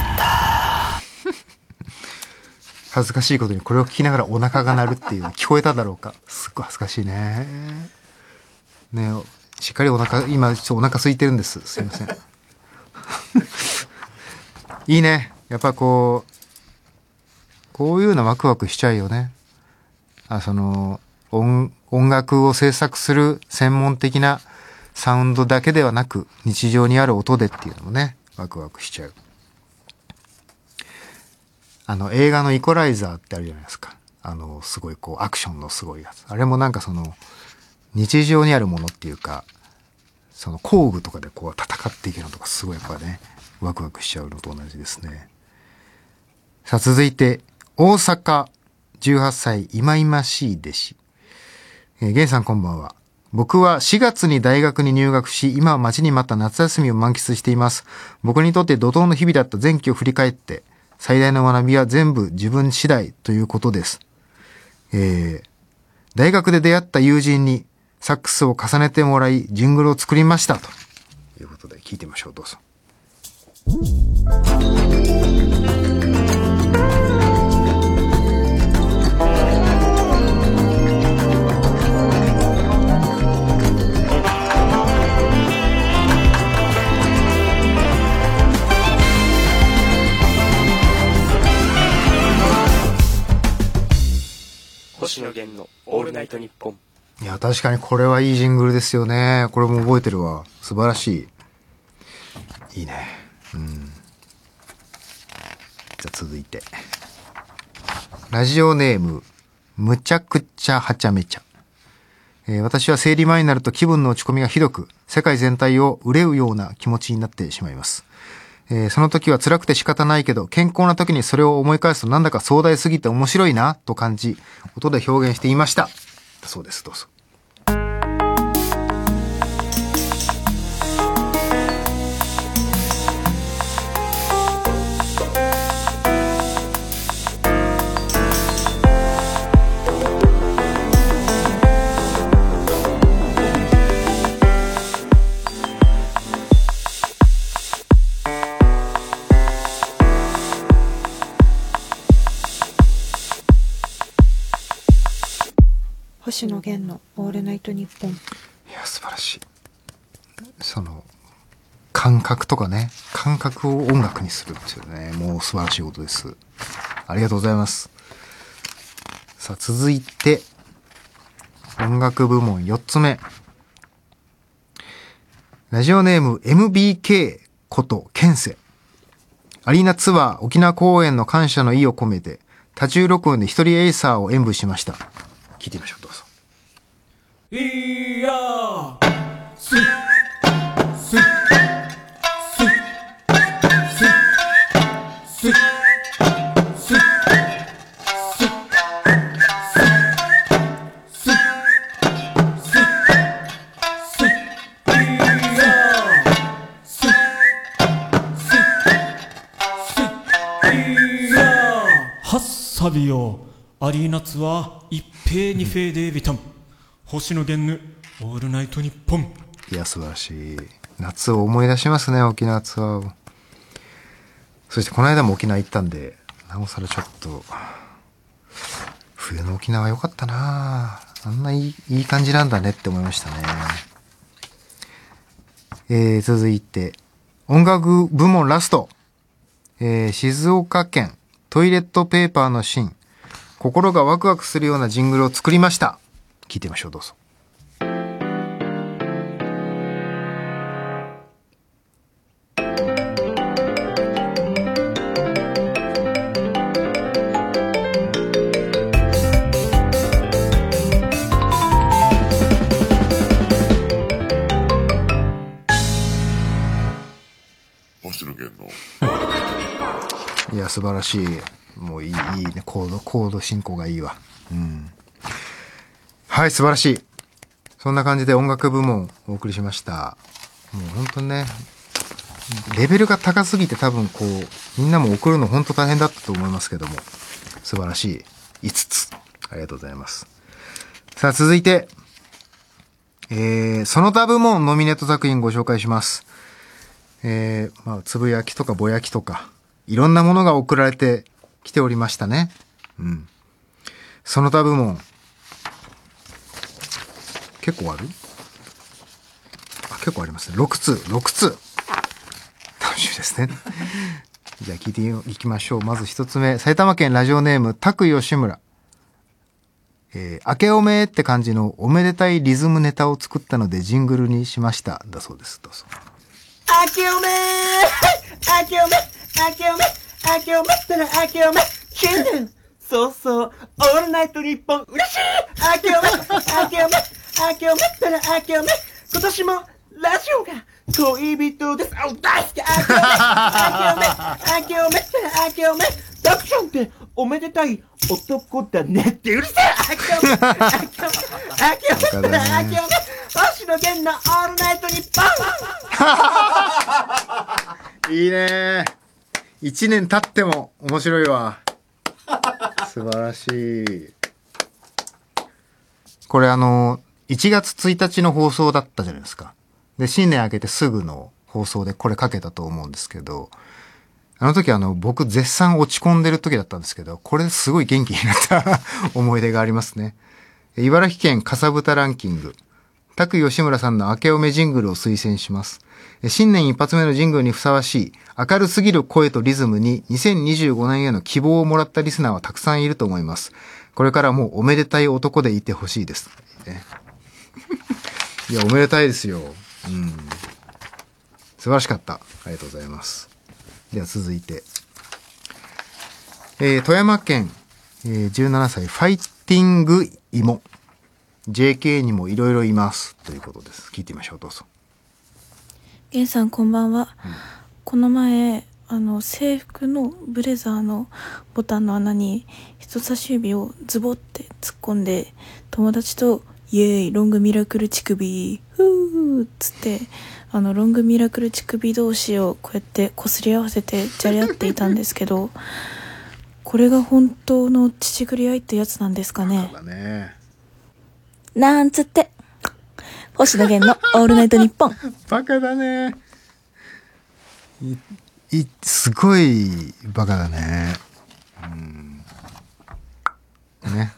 Speaker 1: 恥ずかしいことにこれを聞きながらお腹が鳴るっていう、聞こえただろうか。すっごい恥ずかしいね。ね、しっかりお腹、今ちょっとお腹空いてるんです。すいません。 いいね。やっぱこう、こういうのワクワクしちゃうよね。あ、その、音、音楽を制作する専門的なサウンドだけではなく、日常にある音でっていうのもね、ワクワクしちゃう。あの、映画のイコライザーってあるじゃないですか。あの、すごいこう、アクションのすごいやつ。あれもなんかその、日常にあるものっていうか、その工具とかでこう戦っていけるのとかすごいやっぱね、ワクワクしちゃうのと同じですね。さあ続いて、大阪じゅうはっさいいまいましい弟子。えー、ゲンさんこんばんは。僕はしがつに大学に入学し、今は待ちに待った夏休みを満喫しています。僕にとって怒涛の日々だった前期を振り返って、最大の学びは全部自分次第ということです。えー、大学で出会った友人にサックスを重ねてもらい、ジングルを作りましたということで聞いてみましょう。どうぞ。
Speaker 11: 星野源のオールナイトニッポン。
Speaker 1: いや、確かにこれはいいジングルですよね。これも覚えてるわ。素晴らしい。いいね。うん。じゃあ続いて。ラジオネーム、むちゃくちゃはちゃめちゃ。えー、私は生理前になると気分の落ち込みがひどく、世界全体を憂うような気持ちになってしまいます。えー、その時は辛くて仕方ないけど、健康な時にそれを思い返すとなんだか壮大すぎて面白いなと感じ、音で表現していました。そうです、どうぞ。
Speaker 9: 星野源のオールナイトニッポン。
Speaker 1: いや、素晴らしい。その感覚とかね、感覚を音楽にするっていうね、もう素晴らしいことです。ありがとうございます。さあ続いて音楽部門よっつめ。ラジオネーム エムビーケー ことケンセ。アリーナツアー沖縄公演の感謝の意を込めて多重録音で一人エイサーを演舞しました。聞いてみましょう。どうぞ。
Speaker 15: いやーすすすすすサビよアリーナツアー一平二平デービタン星野源オールナイトニッポン。
Speaker 1: いや素晴らしい。夏を思い出しますね、沖縄ツアーを。そしてこの間も沖縄行ったんで、なおさらちょっと冬の沖縄良かったな。あんないい、いい感じなんだねって思いましたね。えー、続いて音楽部門ラスト、えー、静岡県トイレットペーパーのシーン、心がワクワクするようなジングルを作りました。聞いてみましょう。どうぞ。
Speaker 16: 星野源の
Speaker 1: いや素晴らしい。もういい、いいね。コード、コード進行がいいわ。うん。はい、素晴らしい。そんな感じで音楽部門お送りしました。もう本当にね、レベルが高すぎて多分こう、みんなも送るの本当大変だったと思いますけども、素晴らしいいつつ。ありがとうございます。さあ、続いて、えー、その他部門ノミネート作品ご紹介します。えー、まあ、つぶやきとかぼやきとか、いろんなものが送られて来ておりましたね。うん。その他部門。結構ある？あ、結構ありますね。ろくつう、ろくつう。 集ですね。じゃあ聞いていきましょう。まず一つ目、埼玉県ラジオネーム拓吉村。えー、明けおめって感じのおめでたいリズムネタを作ったのでジングルにしましただそうです。どうぞ。
Speaker 17: 明けおめ明けおめ明けおめ明けおめったら明けおめ新年そうそうオールナイト日本嬉しい明けおめ明けおめ明けおめったら明けおめ今年もラジオが恋人です。あ、大好き。明けおめ明けおめ明けおめったら明けおめダクションっておめでたい男だねってうるせえ。明けおめ明けおめ明けおめったら明けおめ星野源のオールナイト日
Speaker 1: 本いいね。一年経っても面白いわ。素晴らしい。これあのいちがつついたちの放送だったじゃないですか。で新年明けてすぐの放送でこれかけたと思うんですけど、あの時あの僕絶賛落ち込んでる時だったんですけど、これすごい元気になった思い出がありますね。茨城県かさぶたランキング、拓吉村さんの明けおめジングルを推薦します。新年一発目のジングルにふさわしい明るすぎる声とリズムににせんにじゅうごねんへの希望をもらったリスナーはたくさんいると思います。これからもおめでたい男でいてほしいです、ね、いやおめでたいですよ。うん、素晴らしかった。ありがとうございます。では続いて、えー、富山県、えー、じゅうななさいファイティング芋 ジェーケー にもいろいろいますということです。聞いてみましょう。どうぞ。
Speaker 18: ゲンさんこんばんは、うん、この前あの制服のブレザーのボタンの穴に人差し指をズボって突っ込んで友達とイエーイロングミラクル乳首ふーっつってあのロングミラクル乳首同士をこうやってこすり合わせてじゃれ合っていたんですけどこれが本当の乳繰り合いってやつなんですかね。
Speaker 1: バカだね。
Speaker 18: なんつって星野源のオールナイトニッポン
Speaker 1: バカだね。いいすごいバカだね。うんね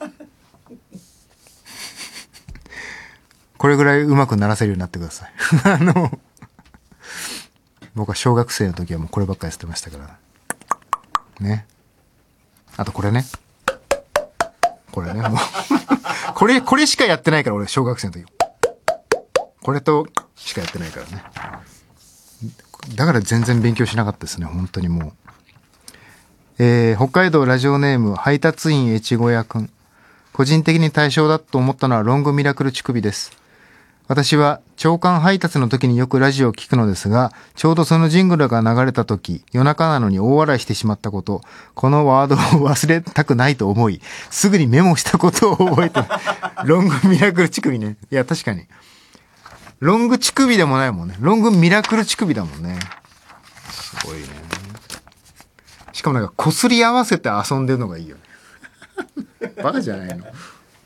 Speaker 1: これぐらい上手くならせるようになってくださいあの僕は小学生の時はもうこればっかりやってましたからね。あとこれねこれねもうこれこれしかやってないから俺小学生の時これとしかやってないからね。だから全然勉強しなかったですね本当にもう。えー、北海道ラジオネーム配達員越後屋くん。個人的に対象だと思ったのはロングミラクル乳首です。私は朝刊配達の時によくラジオを聞くのですが、ちょうどそのジングルが流れた時、夜中なのに大笑いしてしまったこと、このワードを忘れたくないと思い、すぐにメモしたことを覚えて、ロングミラクル乳首ね。いや、確かに。ロング乳首でもないもんね。ロングミラクル乳首だもんね。すごいね。しかもなんか、擦り合わせて遊んでるのがいいよね。バカじゃないの。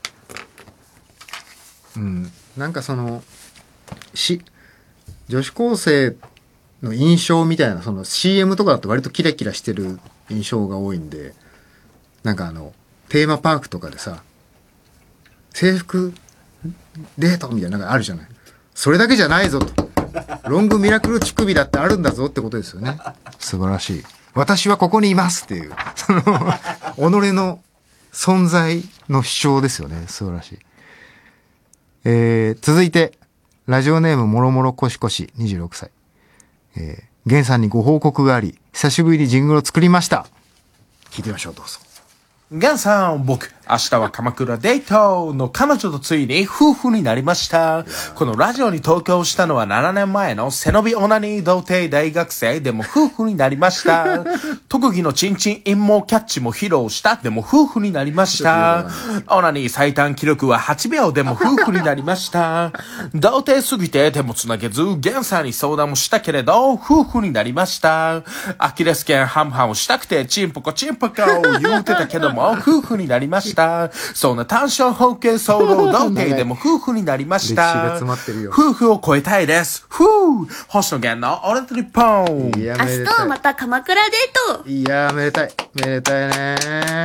Speaker 1: うん。なんかその、し、女子高生の印象みたいな、その シーエム とかだと割とキラキラしてる印象が多いんで、なんかあの、テーマパークとかでさ、制服デートみたいなのがあるじゃない。それだけじゃないぞと。ロングミラクル乳首だってあるんだぞってことですよね。素晴らしい。私はここにいますっていう、その、己の存在の主張ですよね。素晴らしい。えー、続いて、ラジオネームもろもろこしこしにじゅうろくさい。えー、ゲンさんにご報告があり、久しぶりにジングルを作りました。聞いてみましょう、どうぞ。
Speaker 19: ゲンさん、僕、明日は鎌倉デートの彼女とついに夫婦になりました。このラジオに投稿したのはななねんまえの背伸びオナニー童貞大学生でも夫婦になりました。特技のチンチン陰謀キャッチも披露したでも夫婦になりました。オナニー最短記録ははちびょうでも夫婦になりました。童貞すぎて手もつなげず、ゲンさんに相談もしたけれど、夫婦になりました。アキレス腱ハムハムしたくてチンポコチンポコ言うてたけども、夫婦になりました。そんな単身方形ソロ童貞でも夫婦になりました。夫婦を超えたいです。ふう星野源のオレンジ日本。
Speaker 8: 明日はまた鎌倉デート。
Speaker 1: いやーめでたいめでたいね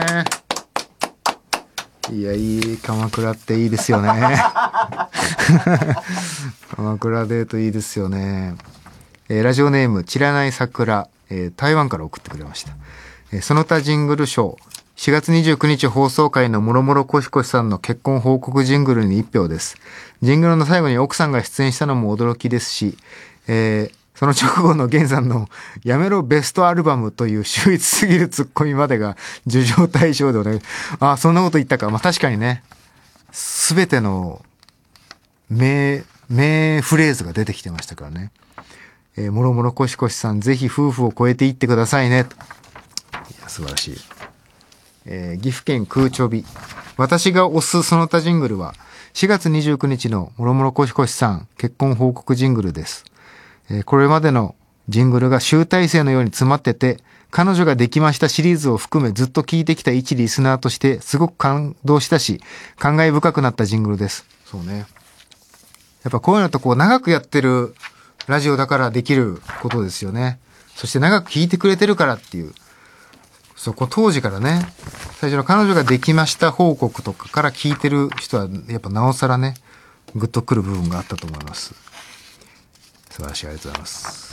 Speaker 1: ー。いやいい鎌倉っていいですよね鎌倉デートいいですよね。 えー、ラジオネーム、散らない桜、えー、台湾から送ってくれました。えー、その他ジングル賞、しがつにじゅうくにち放送回のもろもろこしこしさんの結婚報告ジングルにいち票です。ジングルの最後に奥さんが出演したのも驚きですし、えー、その直後のゲンさんのやめろベストアルバムという秀逸すぎるツッコミまでが受賞対象でお願い。あ、そんなこと言ったか。まあ確かにね、すべての名、名フレーズが出てきてましたからね。えー、もろもろこしこしさん、ぜひ夫婦を超えていってくださいね。いや、素晴らしい。えー、岐阜県空ちょび。私が推すその他ジングルは、しがつにじゅうくにちのもろもろこしこしさん結婚報告ジングルです。えー、これまでのジングルが集大成のように詰まってて、彼女ができましたシリーズを含めずっと聴いてきた一リスナーとしてすごく感動したし、感慨深くなったジングルです。そうね。やっぱこういうのとこう長くやってるラジオだからできることですよね。そして長く聴いてくれてるからっていう。そこ当時からね、最初の彼女ができました報告とかから聞いてる人はやっぱなおさらね、グッとくる部分があったと思います。素晴らしい、ありがとうございます。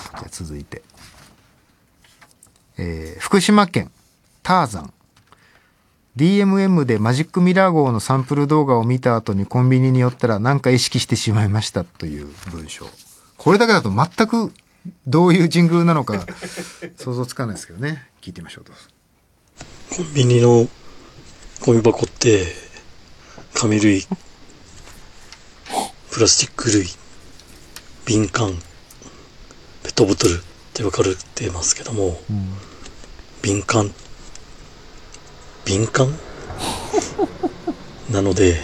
Speaker 1: じゃあ続いて、えー、福島県ターザン。 ディーエムエム でマジックミラー号のサンプル動画を見た後にコンビニに寄ったらなんか意識してしまいましたという文章。これだけだと全くどういうジングルなのか想像つかないですけどね。聞いてみましょう。どうぞ。
Speaker 20: コンビニのゴミ箱って紙類、プラスチック類、瓶缶、ペットボトルって分かれてますけども、うん、瓶缶瓶缶なので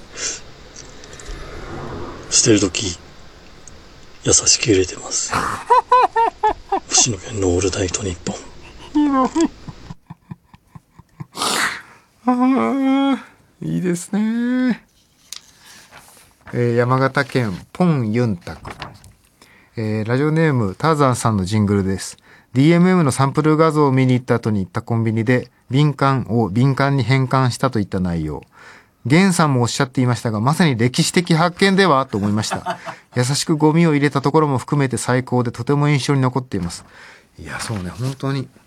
Speaker 20: 捨てるとき優しく入れてます。星野源のオールナイトニッポン。
Speaker 1: ああ、いいですね。えー、山形県ポンユンタク。えー、ラジオネームターザンさんのジングルです。ディーエムエム のサンプル画像を見に行った後に行ったコンビニで瓶缶を瓶缶に変換したといった内容。ゲンさんもおっしゃっていましたが、まさに歴史的発見ではと思いました。優しくゴミを入れたところも含めて最高でとても印象に残っています。いや、そうね、本当に。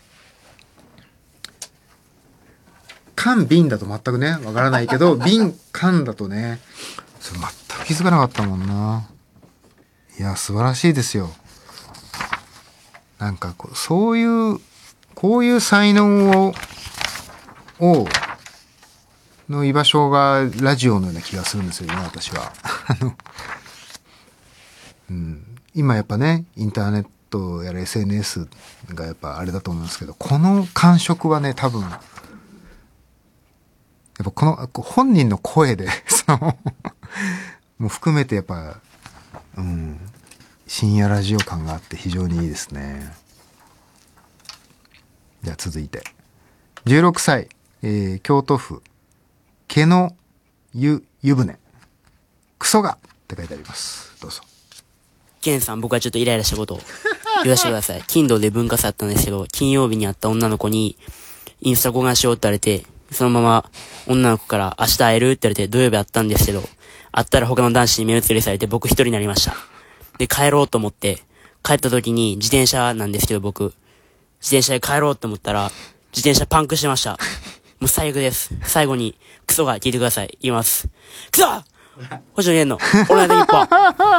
Speaker 1: 缶瓶だと全くね、わからないけど、瓶缶だとね、それ全く気づかなかったもんな。いや、素晴らしいですよ。なんかこう、そういう、こういう才能を、を、の居場所がラジオのような気がするんですよね、私は。あの、うん、今やっぱね、インターネットやら エスエヌエス がやっぱあれだと思いますけど、この感触はね、多分、やっぱこの、本人の声で、その、もう含めてやっぱ、うん、深夜ラジオ感があって非常にいいですね。じゃあ続いて。じゅうろくさい、えー、京都府、毛の湯、湯船。クソがって書いてあります。どうぞ。
Speaker 21: ケンさん、僕はちょっとイライラしたことを言わせてください。金土で文化祭あったんですけど、金曜日に会った女の子に、インスタ交換しようって言われて、そのまま女の子から明日会えるって言われて土曜日会ったんですけど、会ったら他の男子に目移りされて僕一人になりました。で、帰ろうと思って、帰った時に自転車なんですけど僕、自転車で帰ろうと思ったら、自転車パンクしてました。もう最悪です。最後に、クソが聞いてください。言います。クソ星野源の、オールナイトニッポン。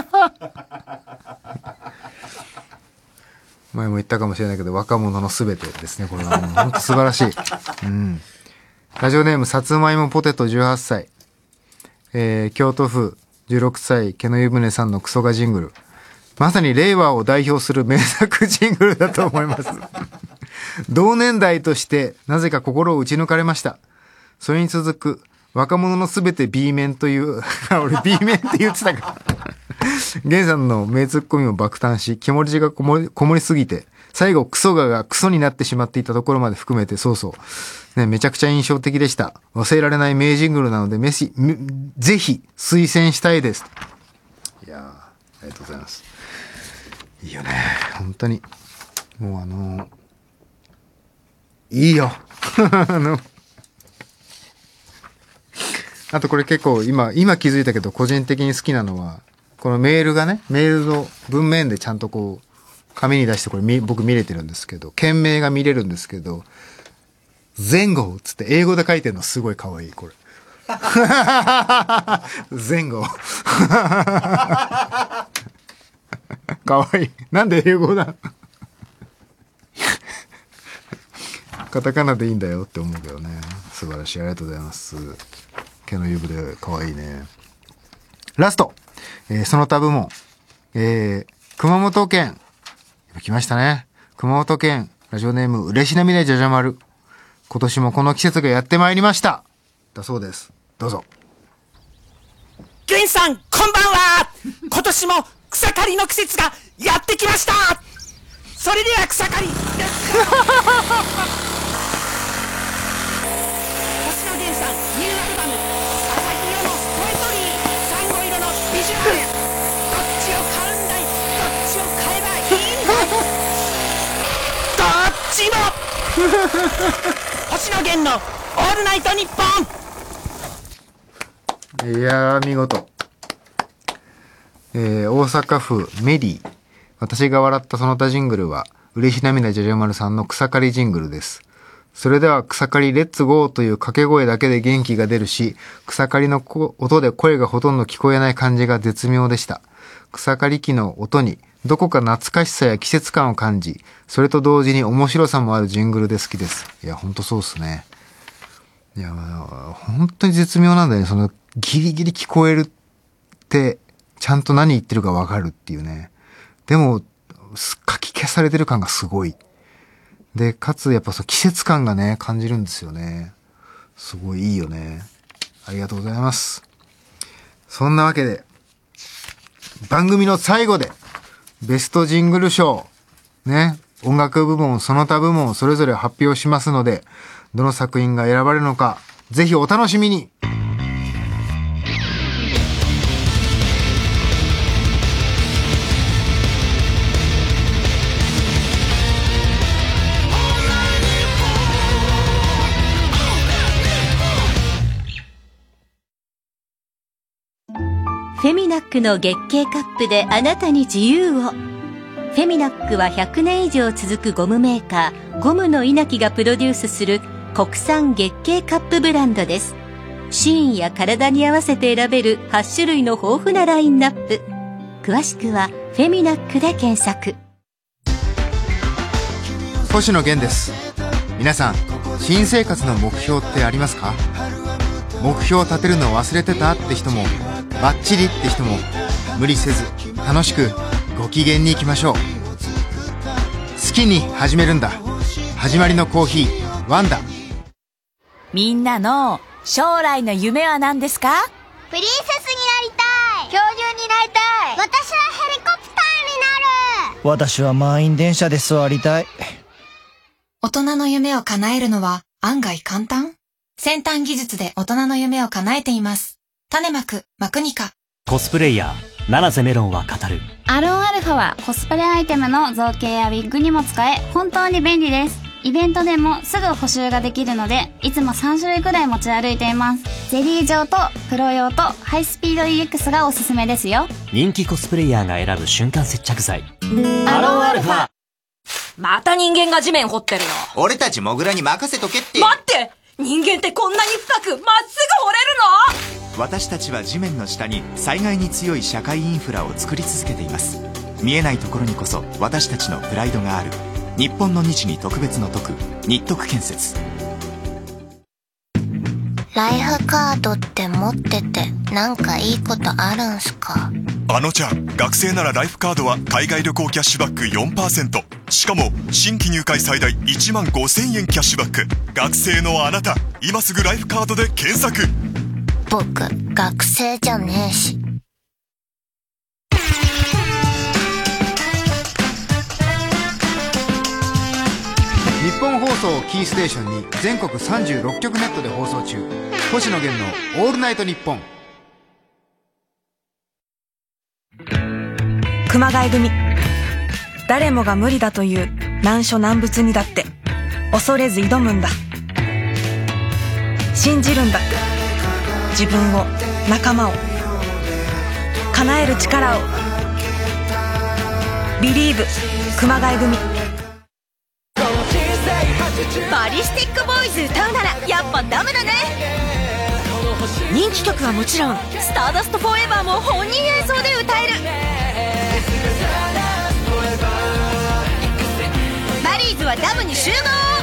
Speaker 1: 前も言ったかもしれないけど、若者のすべてですね。これはもう本当素晴らしい。うん。ラジオネーム、さつまいもポテトじゅうはっさい。えー、京都府じゅうろくさい、毛の湯船さんのクソがジングル。まさに令和を代表する名作ジングルだと思います。同年代としてなぜか心を打ち抜かれました。それに続く若者のすべて B 面という俺 B 面って言ってたかゲンさんの名ツッコミも爆誕し、気持ちがこもり、こもりすぎて最後クソががクソになってしまっていたところまで含めて、そうそうね、めちゃくちゃ印象的でした。忘れられない名ジングルなのでメシぜひ推薦したいです。いやー、ありがとうございます。いいよね、本当に。もうあのいいよあのあとこれ結構今今気づいたけど個人的に好きなのは、このメールがね、メールの文面でちゃんとこう紙に出してこれみ僕見れてるんですけど、件名が見れるんですけど、前後つって英語で書いてるのすごい可愛いこれ。前後。可愛い。なんで英語だ。カタカナでいいんだよって思うけどね。素晴らしい。ありがとうございます。毛の指で可愛いね。ラスト、えー、その他部門、えー、熊本県来ましたね。熊本県ラジオネーム嬉し涙じゃじゃ丸。今年もこの季節がやってまいりましただそうです。どうぞ。
Speaker 3: ゲンさんこんばんは。今年も草刈りの季節がやってきました。それでは草刈り星野源さんニューアルバム「朝日色のポエトリー」サンゴ色のビジュアル、どっちを買うんだい、どっちを買えばいいんだい、どっちも星野源の「オールナイトニッポン」。
Speaker 1: いやー見事。えー、大阪府メリー、私が笑ったその他ジングルは嬉し涙じゃじゃ丸さんの草刈りジングルです。それでは草刈りレッツゴーという掛け声だけで元気が出るし、草刈りの音で声がほとんど聞こえない感じが絶妙でした。草刈り機の音にどこか懐かしさや季節感を感じ、それと同時に面白さもあるジングルで好きです。いやほんとそうっすね。いや本当に絶妙なんだよね。そのギリギリ聞こえるってちゃんと何言ってるかわかるっていうね。でもかき消されてる感がすごい。でかつやっぱその季節感がね感じるんですよね。すごいいいよね。ありがとうございます。そんなわけで番組の最後でベストジングル賞ね、音楽部門その他部門をそれぞれ発表しますので、どの作品が選ばれるのかぜひお楽しみに。
Speaker 22: フェミナックの月経カップであなたに自由を。フェミナックはひゃくねん以上続くゴムメーカーゴムの稲木がプロデュースする国産月経カップブランドです。シーンや体に合わせて選べるはち種類の豊富なラインナップ。詳しくはフェミナックで検索。
Speaker 1: 星野源です。皆さん新生活の目標ってありますか？目標を立てるのを忘れてたって人もバッチリって人も無理せず楽しくご機嫌にいきましょう。好きに始めるんだ。始まりのコーヒーワンダ。
Speaker 5: みんなの将来の夢は何ですか？
Speaker 4: プリンセスになりたい。恐竜になりたい。私はヘリコプターになる。
Speaker 23: 私は満員電車で座りたい。
Speaker 24: 大人の夢を叶えるのは案外簡単？先端技術で大人の夢を叶えています。種まく、マクニカ。
Speaker 25: コスプレイヤー、七瀬メロンは語る。
Speaker 26: アロンアルファはコスプレアイテムの造形やウィッグにも使え、本当に便利です。イベントでもすぐ補修ができるので、いつもさん種類くらい持ち歩いています。ゼリー状とプロ用とハイスピード イーエックス がおすすめですよ。
Speaker 25: 人気コスプレイヤーが選ぶ瞬間接着剤。
Speaker 26: アロンアルファ。
Speaker 13: また人間が地面掘ってるの。
Speaker 6: 俺たちモグラに任せとけって。
Speaker 13: 待って、人間ってこんなに深くまっすぐ掘れるの？
Speaker 27: 私たちは地面の下に災害に強い社会インフラを作り続けています。見えないところにこそ私たちのプライドがある。日本の日に特別の特、日徳建設。
Speaker 4: ライフカードって持っててなんかいいことあるんすか？
Speaker 28: あのちゃん、学生ならライフカードは海外旅行キャッシュバック よんパーセント、 しかも新規入会最大いちまんごせんえんキャッシュバック。学生のあなた、今すぐライフカードで検索。
Speaker 4: 僕学生じゃねえし。
Speaker 1: 日本放送をキーステーションに全国さんじゅうろっきょくネットで放送中。星野源のオールナイトニッポン。
Speaker 29: 熊谷組。誰もが無理だという難所難物にだって恐れず挑むんだ。信じるんだ。自分を、仲間を、叶える力を。Believe 熊谷組。
Speaker 13: バリスティックボーイズ歌うならやっぱダメだね。人気曲はもちろんスターダストフォーエバーも本人演奏で歌える。バリーズはダムに集合。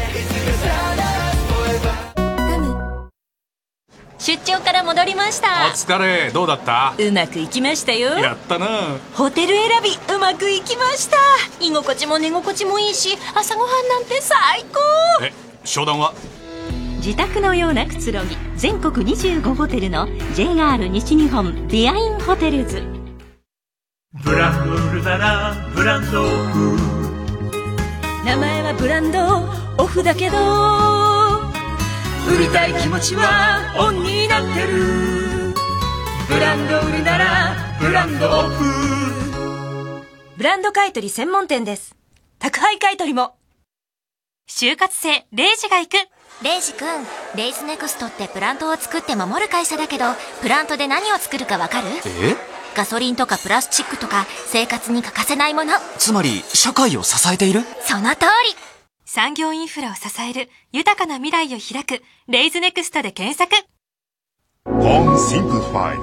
Speaker 22: 出張から戻りました。
Speaker 2: お疲れ。どうだった？
Speaker 22: うまくいきましたよ。
Speaker 2: やったな。
Speaker 22: ホテル選びうまくいきました。居心地も寝心地もいいし、朝ごはんなんて最高。
Speaker 2: え、商談は？
Speaker 22: 自宅のようなくつろぎ、全国にじゅうごホテルの ジェイアール 西日本ビアインホテルズ。
Speaker 7: ブランド売るならブランドオフ。
Speaker 13: 名前はブランドオフだけど売りたい気持ちはオンになってる。ブランド売るならブランドオフ。
Speaker 29: ブランド買取専門店です。宅配買取も。
Speaker 9: 就活生レイジが行く。
Speaker 10: レイジくん、レイズネクストってプラントを作って守る会社だけど、プラントで何を作るかわかる？
Speaker 6: え？
Speaker 10: ガソリンとかプラスチックとか生活に欠かせないもの。
Speaker 6: つまり社会を支えている？
Speaker 10: その通り。
Speaker 9: 産業インフラを支える豊かな未来を開くレイズネクストで検索。
Speaker 28: Home Simplified。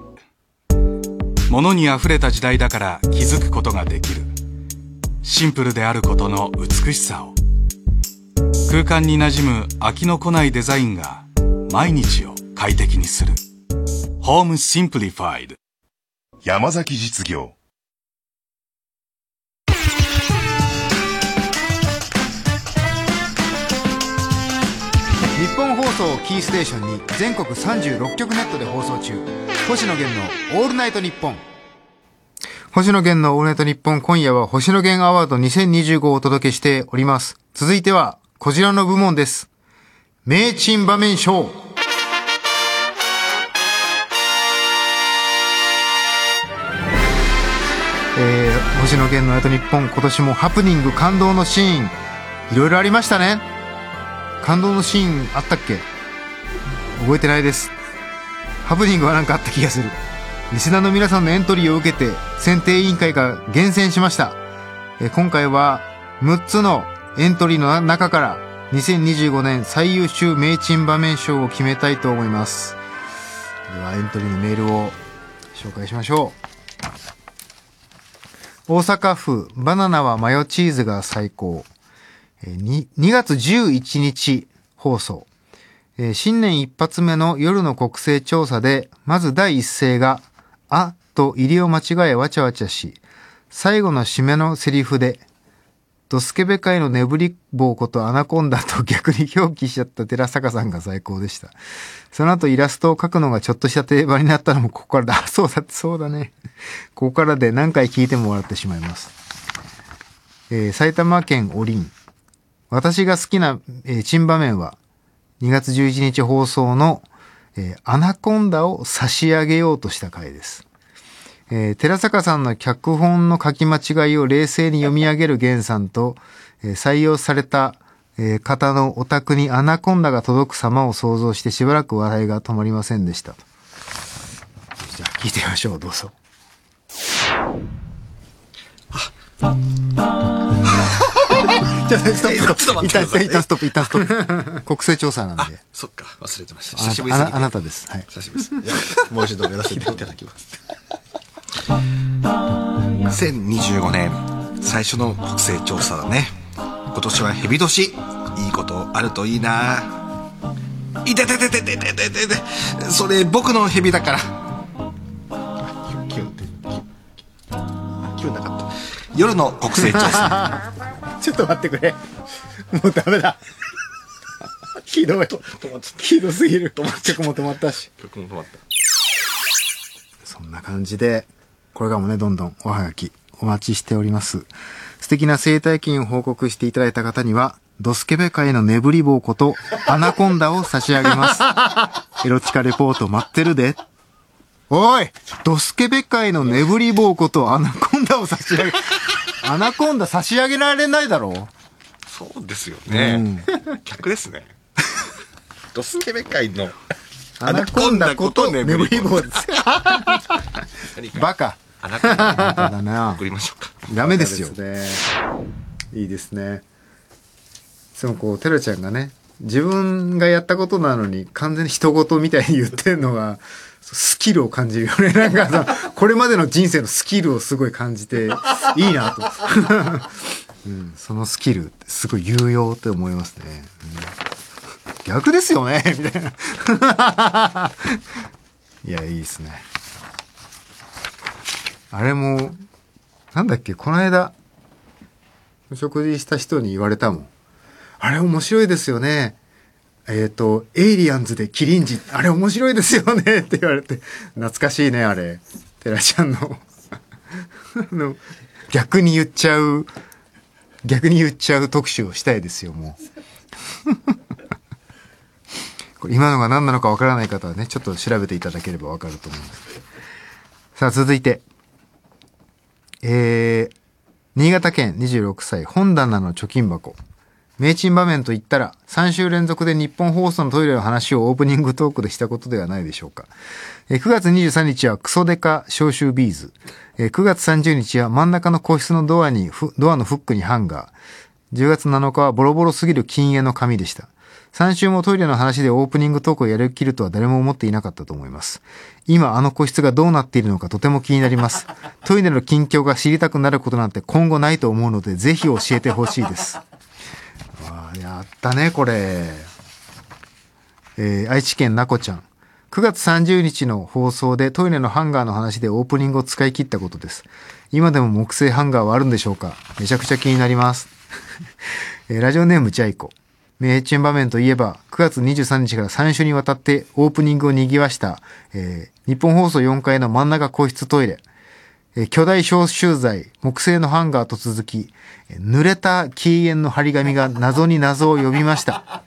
Speaker 28: 物にあふれた時代だから気づくことができる。シンプルであることの美しさを。空間に馴染む飽きのこないデザインが毎日を快適にする。Home Simplified。 山崎実業。
Speaker 1: 日本放送キーステーションに全国さんじゅうろっきょくネットで放送中。星野源のオールナイトニッポン。星野源のオールナイトニッポン、今夜は星野源アワードにせんにじゅうごをお届けしております。続いてはこちらの部門です。名珍場面賞。えー、星野源のオールナイトニッポン、今年もハプニング、感動のシーンいろいろありましたね。感動のシーンあったっけ？覚えてないです。ハプニングはなんかあった気がする。リスナーの皆さんのエントリーを受けて選定委員会が厳選しました。えー、今回はむっつのエントリーの中からにせんにじゅうごねん最優秀名珍場面賞を決めたいと思います。ではエントリーのメールを紹介しましょう。大阪府バナナはマヨチーズが最高。にがつじゅういちにち放送。新年一発目の夜の国勢調査で、まず第一声が、あと入りを間違えわちゃわちゃし、最後の締めのセリフで、ドスケベ界のネブリ棒ことアナコンダと逆に表記しちゃった寺坂さんが最高でした。その後イラストを描くのがちょっとした定番になったのもここからだ。そうだってそうだね。ここからで何回聞いても笑ってしまいます。えー、埼玉県おりん。私が好きな、えー、珍場面はにがつじゅういちにち放送の、えー、アナコンダを差し上げようとした回です。えー、寺坂さんの脚本の書き間違いを冷静に読み上げる源さんと、えー、採用された、えー、方のお宅にアナコンダが届く様を想像してしばらく笑いが止まりませんでした。じゃあ聞いてみましょう。どうぞ。じゃあストップストップ。一旦一旦ストップ一旦ストップ。国勢調査なんで。
Speaker 6: あ、そっか、忘れてました。久しぶりすぎて。
Speaker 1: あなたです。はい。
Speaker 6: 久しぶりです。もう一度やらせていただきます。にせんにじゅうごねん最初の国勢調査だね。今年はヘビ年、いいことあるといいな。いててててててててて、それ僕のヘビだから。キュンってキュンなかった。夜の国勢調査。
Speaker 1: ちょっと待ってくれ。もうダメだ。ひどい。ひどすぎる。曲も止まったし。
Speaker 6: 曲も止まった。
Speaker 1: そんな感じで、これからもね、どんどんおはがきお待ちしております。素敵な生態筋を報告していただいた方には、ドスケベ界のネブリ棒ことアナコンダを差し上げます。エロチカレポート待ってるで。おい、ドスケベ界のネブリ棒ことアナコンダを差し上げ、アナコンダ差し上げられないだろう。
Speaker 6: そうですよね。うん、逆ですね。ドスケベ界の
Speaker 1: アナコンダことネブリ棒です。バカ。
Speaker 6: アナコンダだな。送りましょうか。
Speaker 1: ダメですよ。いいですね。そのこう、テラちゃんがね、自分がやったことなのに完全に人事みたいに言ってるのが、スキルを感じるよね。なんかさ、これまでの人生のスキルをすごい感じて、いいなと。うん、そのスキル、すごい有用って思いますね。うん、逆ですよねみたいな。いや、いいですね。あれも、なんだっけ、この間、食事した人に言われたもん。あれ面白いですよね。えっと、エイリアンズでキリンジ、あれ面白いですよねって言われて、懐かしいね、あれ。テラちゃんの。の逆に言っちゃう、逆に言っちゃう特集をしたいですよ、もう。これ今のが何なのかわからない方はね、ちょっと調べていただければわかると思います。さあ、続いて。えー、新潟県にじゅうろくさい、本棚の貯金箱。名珍場面といったら、さん週連続で日本放送のトイレの話をオープニングトークでしたことではないでしょうか。えー、くがつにじゅうさんにちはクソデカ消臭ビーズ。えー、くがつさんじゅうにちは真ん中の個室のドアに、ドアのフックにハンガー。じゅうがつなのかはボロボロすぎる禁煙の紙でした。さん週もトイレの話でオープニングトークをやりきるとは誰も思っていなかったと思います。今あの個室がどうなっているのかとても気になります。トイレの近況が知りたくなることなんて今後ないと思うのでぜひ教えてほしいです。わあ、やったねこれ。えー、愛知県なこちゃん。くがつさんじゅうにちの放送でトイレのハンガーの話でオープニングを使い切ったことです。今でも木製ハンガーはあるんでしょうか。めちゃくちゃ気になります。えー、ラジオネームチャイコ。名珍場面といえば、くがつにじゅうさんにちからさん週にわたってオープニングを賑わした、えー、日本放送よんかいの真ん中個室トイレ。えー、巨大消臭剤、木製のハンガーと続き、えー、濡れた禁煙の張り紙が謎に謎を呼びました。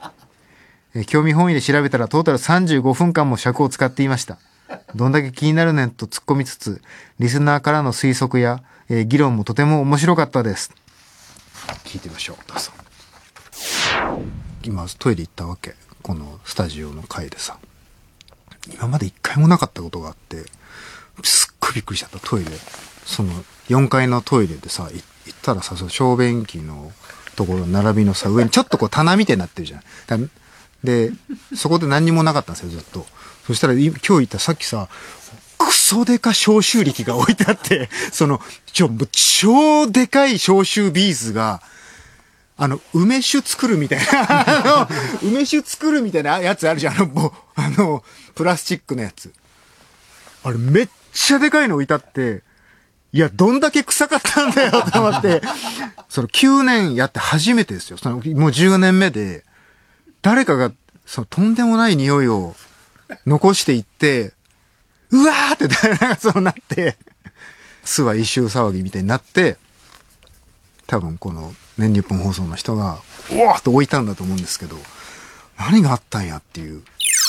Speaker 1: えー、興味本位で調べたらトータルさんじゅうごふんかんも尺を使っていました。どんだけ気になるねんと突っ込みつつ、リスナーからの推測や、えー、議論もとても面白かったです。聞いてみましょう。どうぞ。今トイレ行ったわけ。このスタジオの回でさ。今まで一回もなかったことがあって、すっごいびっくりしちゃった。トイレ。そのよんかいのトイレでさ、行ったらさ、その小便器のところ並びのさ、上にちょっとこう棚みたいになってるじゃん。で、そこで何にもなかったんですよ、ずっと。そしたら今日行ったさっきさ、クソデカ消臭力が置いてあって、その、ちょ、超でかい消臭ビーズが、あの、梅酒作るみたいな、あの、梅酒作るみたいなやつあるじゃん。あの、もう、あの、プラスチックのやつ。あれ、めっちゃでかいの置いてあって、いや、どんだけ臭かったんだよ、と思って。その、きゅうねんやって初めてですよ。その、もうじゅうねんめで、誰かが、その、とんでもない匂いを残していって、うわーって、なんかそうなって、巣は一周騒ぎみたいになって、多分この、ね、日本放送の人が、おわーって置いたんだと思うんですけど、何があったんやっていう。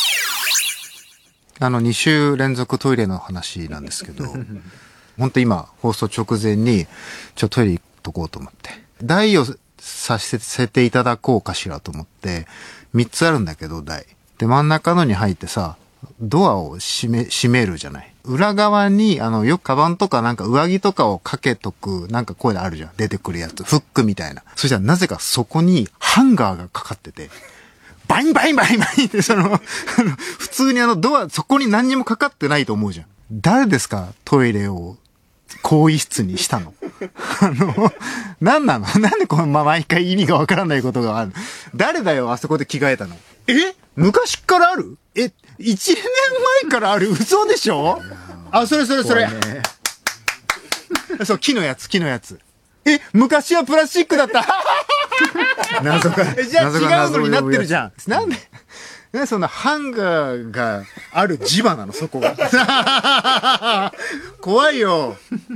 Speaker 1: あの、に週連続トイレの話なんですけど、本当今、放送直前に、ちょっとトイレ行っとこうと思って。台をさせていただこうかしらと思って、みっつあるんだけど、台。で、真ん中のに入ってさ、ドアを閉め、閉めるじゃない。裏側に、あの、よくカバンとかなんか上着とかをかけとく、なんかこういうのあるじゃん。出てくるやつ。フックみたいな。そしたらなぜかそこにハンガーがかかってて、バインバインバインバインってその、普通にあのドア、そこに何にもかかってないと思うじゃん。誰ですかトイレを更衣室にしたの。あの、何なのなんでこの、ま、毎回意味がわからないことがある。誰だよ、あそこで着替えたの。え昔からあるえ、一年前からある嘘でしょあ、それそれそれ。ね、そう、木のやつ、木のやつ。え、昔はプラスチックだった。謎が。じゃあ違うのになってるじゃん。なんで、ね、そんなハンガーがある磁場なの、そこが。怖いよ。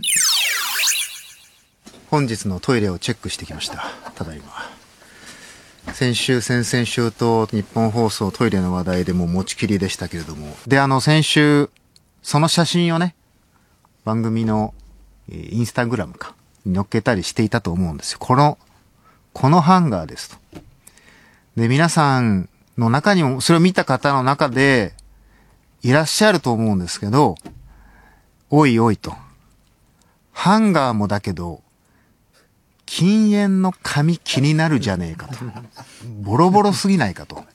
Speaker 1: 本日のトイレをチェックしてきました。ただいま。先週、先々週と日本放送トイレの話題でも持ちきりでしたけれども。で、あの、先週、その写真をね、番組のインスタグラムか、に載っけたりしていたと思うんですよ。この、このハンガーですと。で、皆さんの中にも、それを見た方の中で、いらっしゃると思うんですけど、おいおいと。ハンガーもだけど、 禁煙の紙気になるじゃねえかと。ボロボロすぎないかと。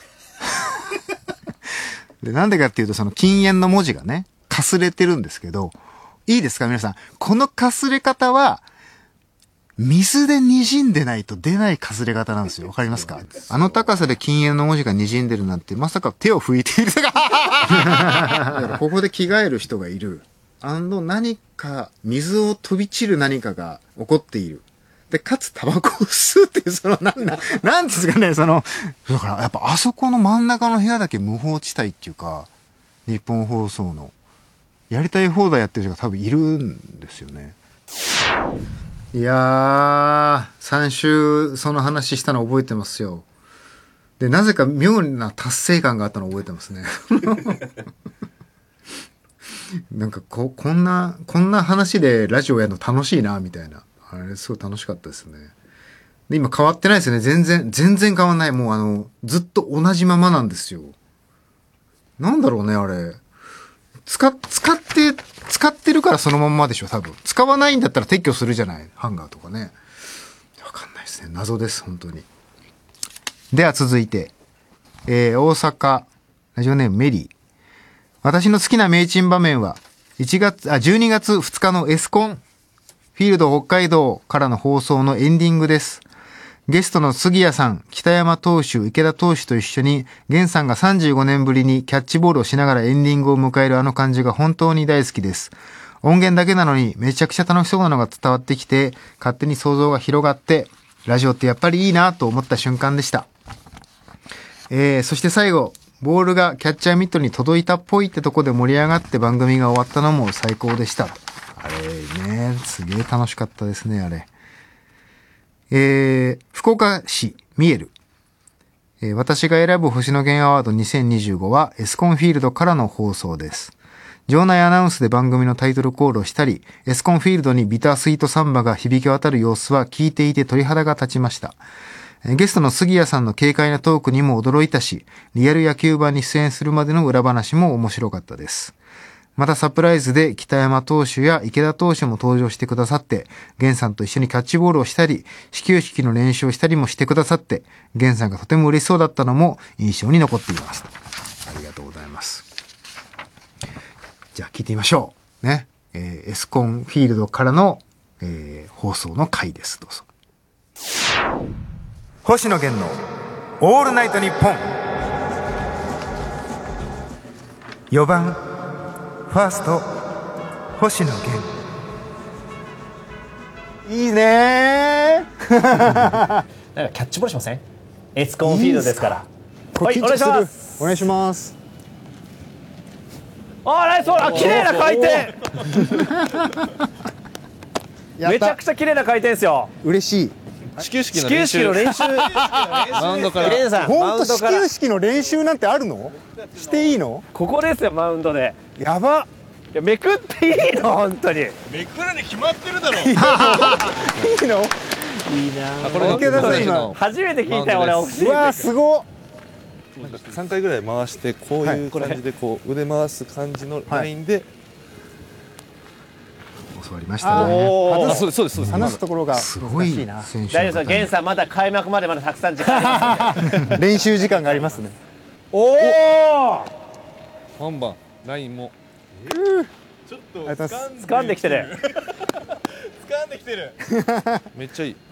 Speaker 1: で、なんでかっていうと、その禁煙の文字がね、かすれてるんですけど、いいですか皆さん。このかすれ方は、水で滲んでないと出ないかすれ方なんですよ。わかりますか？あの高さで禁煙の文字が滲んでるなんて、まさか手を拭いている。だからここで着替える人がいる。あの何か、水を飛び散る何かが起こっている。で、かつタバコを吸うっていう、その、なんだ、なんですかね、その、だからやっぱあそこの真ん中の部屋だけ無法地帯っていうか、日本放送の、やりたい放題やってる人が多分いるんですよね。いやー、さん週その話したの覚えてますよ。で、なぜか妙な達成感があったの覚えてますね。なんかこ、こんな、こんな話でラジオやるの楽しいな、みたいな。あれ、すごい楽しかったですね。で、今変わってないですよね。全然、全然変わんない。もうあの、ずっと同じままなんですよ。なんだろうね、あれ。使、使って、使ってるからそのまんまでしょ、多分。使わないんだったら撤去するじゃない。ハンガーとかね。わかんないですね。謎です、本当に。では続いて、えー、大阪、ラジオネームメリー。私の好きな名珍場面は、いちがつ、あ、じゅうにがつふつかのエスコン、フィールド北海道からの放送のエンディングです。ゲストの杉谷さん、北山投手、池田投手と一緒に、源さんがさんじゅうごねんぶりにキャッチボールをしながらエンディングを迎えるあの感じが本当に大好きです。音源だけなのにめちゃくちゃ楽しそうなのが伝わってきて、勝手に想像が広がって、ラジオってやっぱりいいなと思った瞬間でした。えー、そして最後、ボールがキャッチャーミットに届いたっぽいってとこで盛り上がって番組が終わったのも最高でした。あれね、すげえ楽しかったですね、あれ。えー、福岡市ミエル、えー、私が選ぶ星野源アワードにせんにじゅうごはエスコンフィールドからの放送です。場内アナウンスで番組のタイトルコールをしたり、エスコンフィールドにビタースイートサンバが響き渡る様子は聞いていて鳥肌が立ちました。ゲストの杉谷さんの軽快なトークにも驚いたし、リアル野球版に出演するまでの裏話も面白かったです。またサプライズで北山投手や池田投手も登場してくださって、源さんと一緒にキャッチボールをしたり、始球式の練習をしたりもしてくださって、源さんがとても嬉しそうだったのも印象に残っています。ありがとうございます。じゃあ聞いてみましょう。ね。えー、エスコンフィールドからの、えー、放送の回です。どうぞ。星野源のオールナイトニッポン。よばんファースト星野源。いいねー。
Speaker 8: なんかキャッチボールしません？エスコンフィールドですから。はい、お願いします。
Speaker 1: お願いします。
Speaker 8: あ、ナイスボール。あ、綺麗な回転。めちゃくちゃ綺麗な回転ですよ。
Speaker 1: 嬉しい。
Speaker 8: 始球式の練習。始球式の練習。マウンドから。
Speaker 1: 本当始球式の練習なんてあるの？していいの？
Speaker 8: ここですよ、マウンドで。
Speaker 1: やば。
Speaker 8: いや、めくっていいの？本当に。
Speaker 2: めくるに決まってるだろ。
Speaker 1: いいの？
Speaker 8: いいな。
Speaker 1: これ池田さん今
Speaker 8: 初めて聞いたよ俺。
Speaker 1: うわすごっ。
Speaker 11: さんかいぐらい回してこういう感じでこう腕回す感じのラインで。
Speaker 1: 教わりましたね。
Speaker 11: あ、そうですそうですそうです。
Speaker 1: 話すところがすごい選手。
Speaker 8: 大丈夫ですよ。源さんまだ開幕までまだたくさん時間ありますんで。
Speaker 1: 練習時間がありますね。
Speaker 8: おお。
Speaker 11: ワンバンラインも。
Speaker 2: ちょっと
Speaker 8: 掴んできてる。
Speaker 2: 掴んできてる。
Speaker 11: めっちゃいい。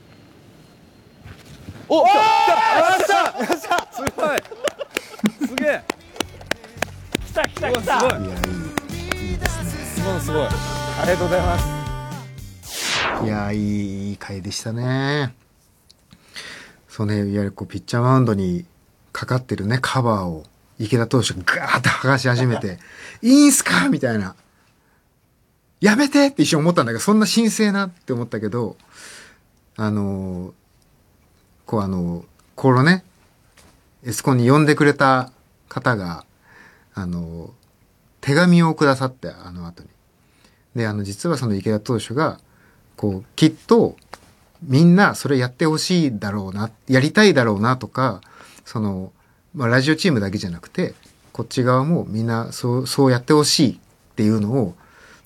Speaker 8: お。
Speaker 11: 来た来た来た。すごい。すげえ。
Speaker 8: 来た来た来た。
Speaker 1: いやいいいいですね。
Speaker 11: すごい。
Speaker 1: ありがとうございます。いやいいいい回でしたね。そうね、いわゆるこうピッチャーマウンドにかかってるねカバーを池田投手がガーッと剥がし始めていいんすかみたいな、やめてって一瞬思ったんだけど、そんな神聖なって思ったけど、あのこうあのこのねエスコンに呼んでくれた方があの手紙をくださって、あの後にで、あの実はその池田投手がこうきっとみんなそれやってほしいだろうな、やりたいだろうなとか、その、まあ、ラジオチームだけじゃなくてこっち側もみんなそうそうやってほしいっていうのを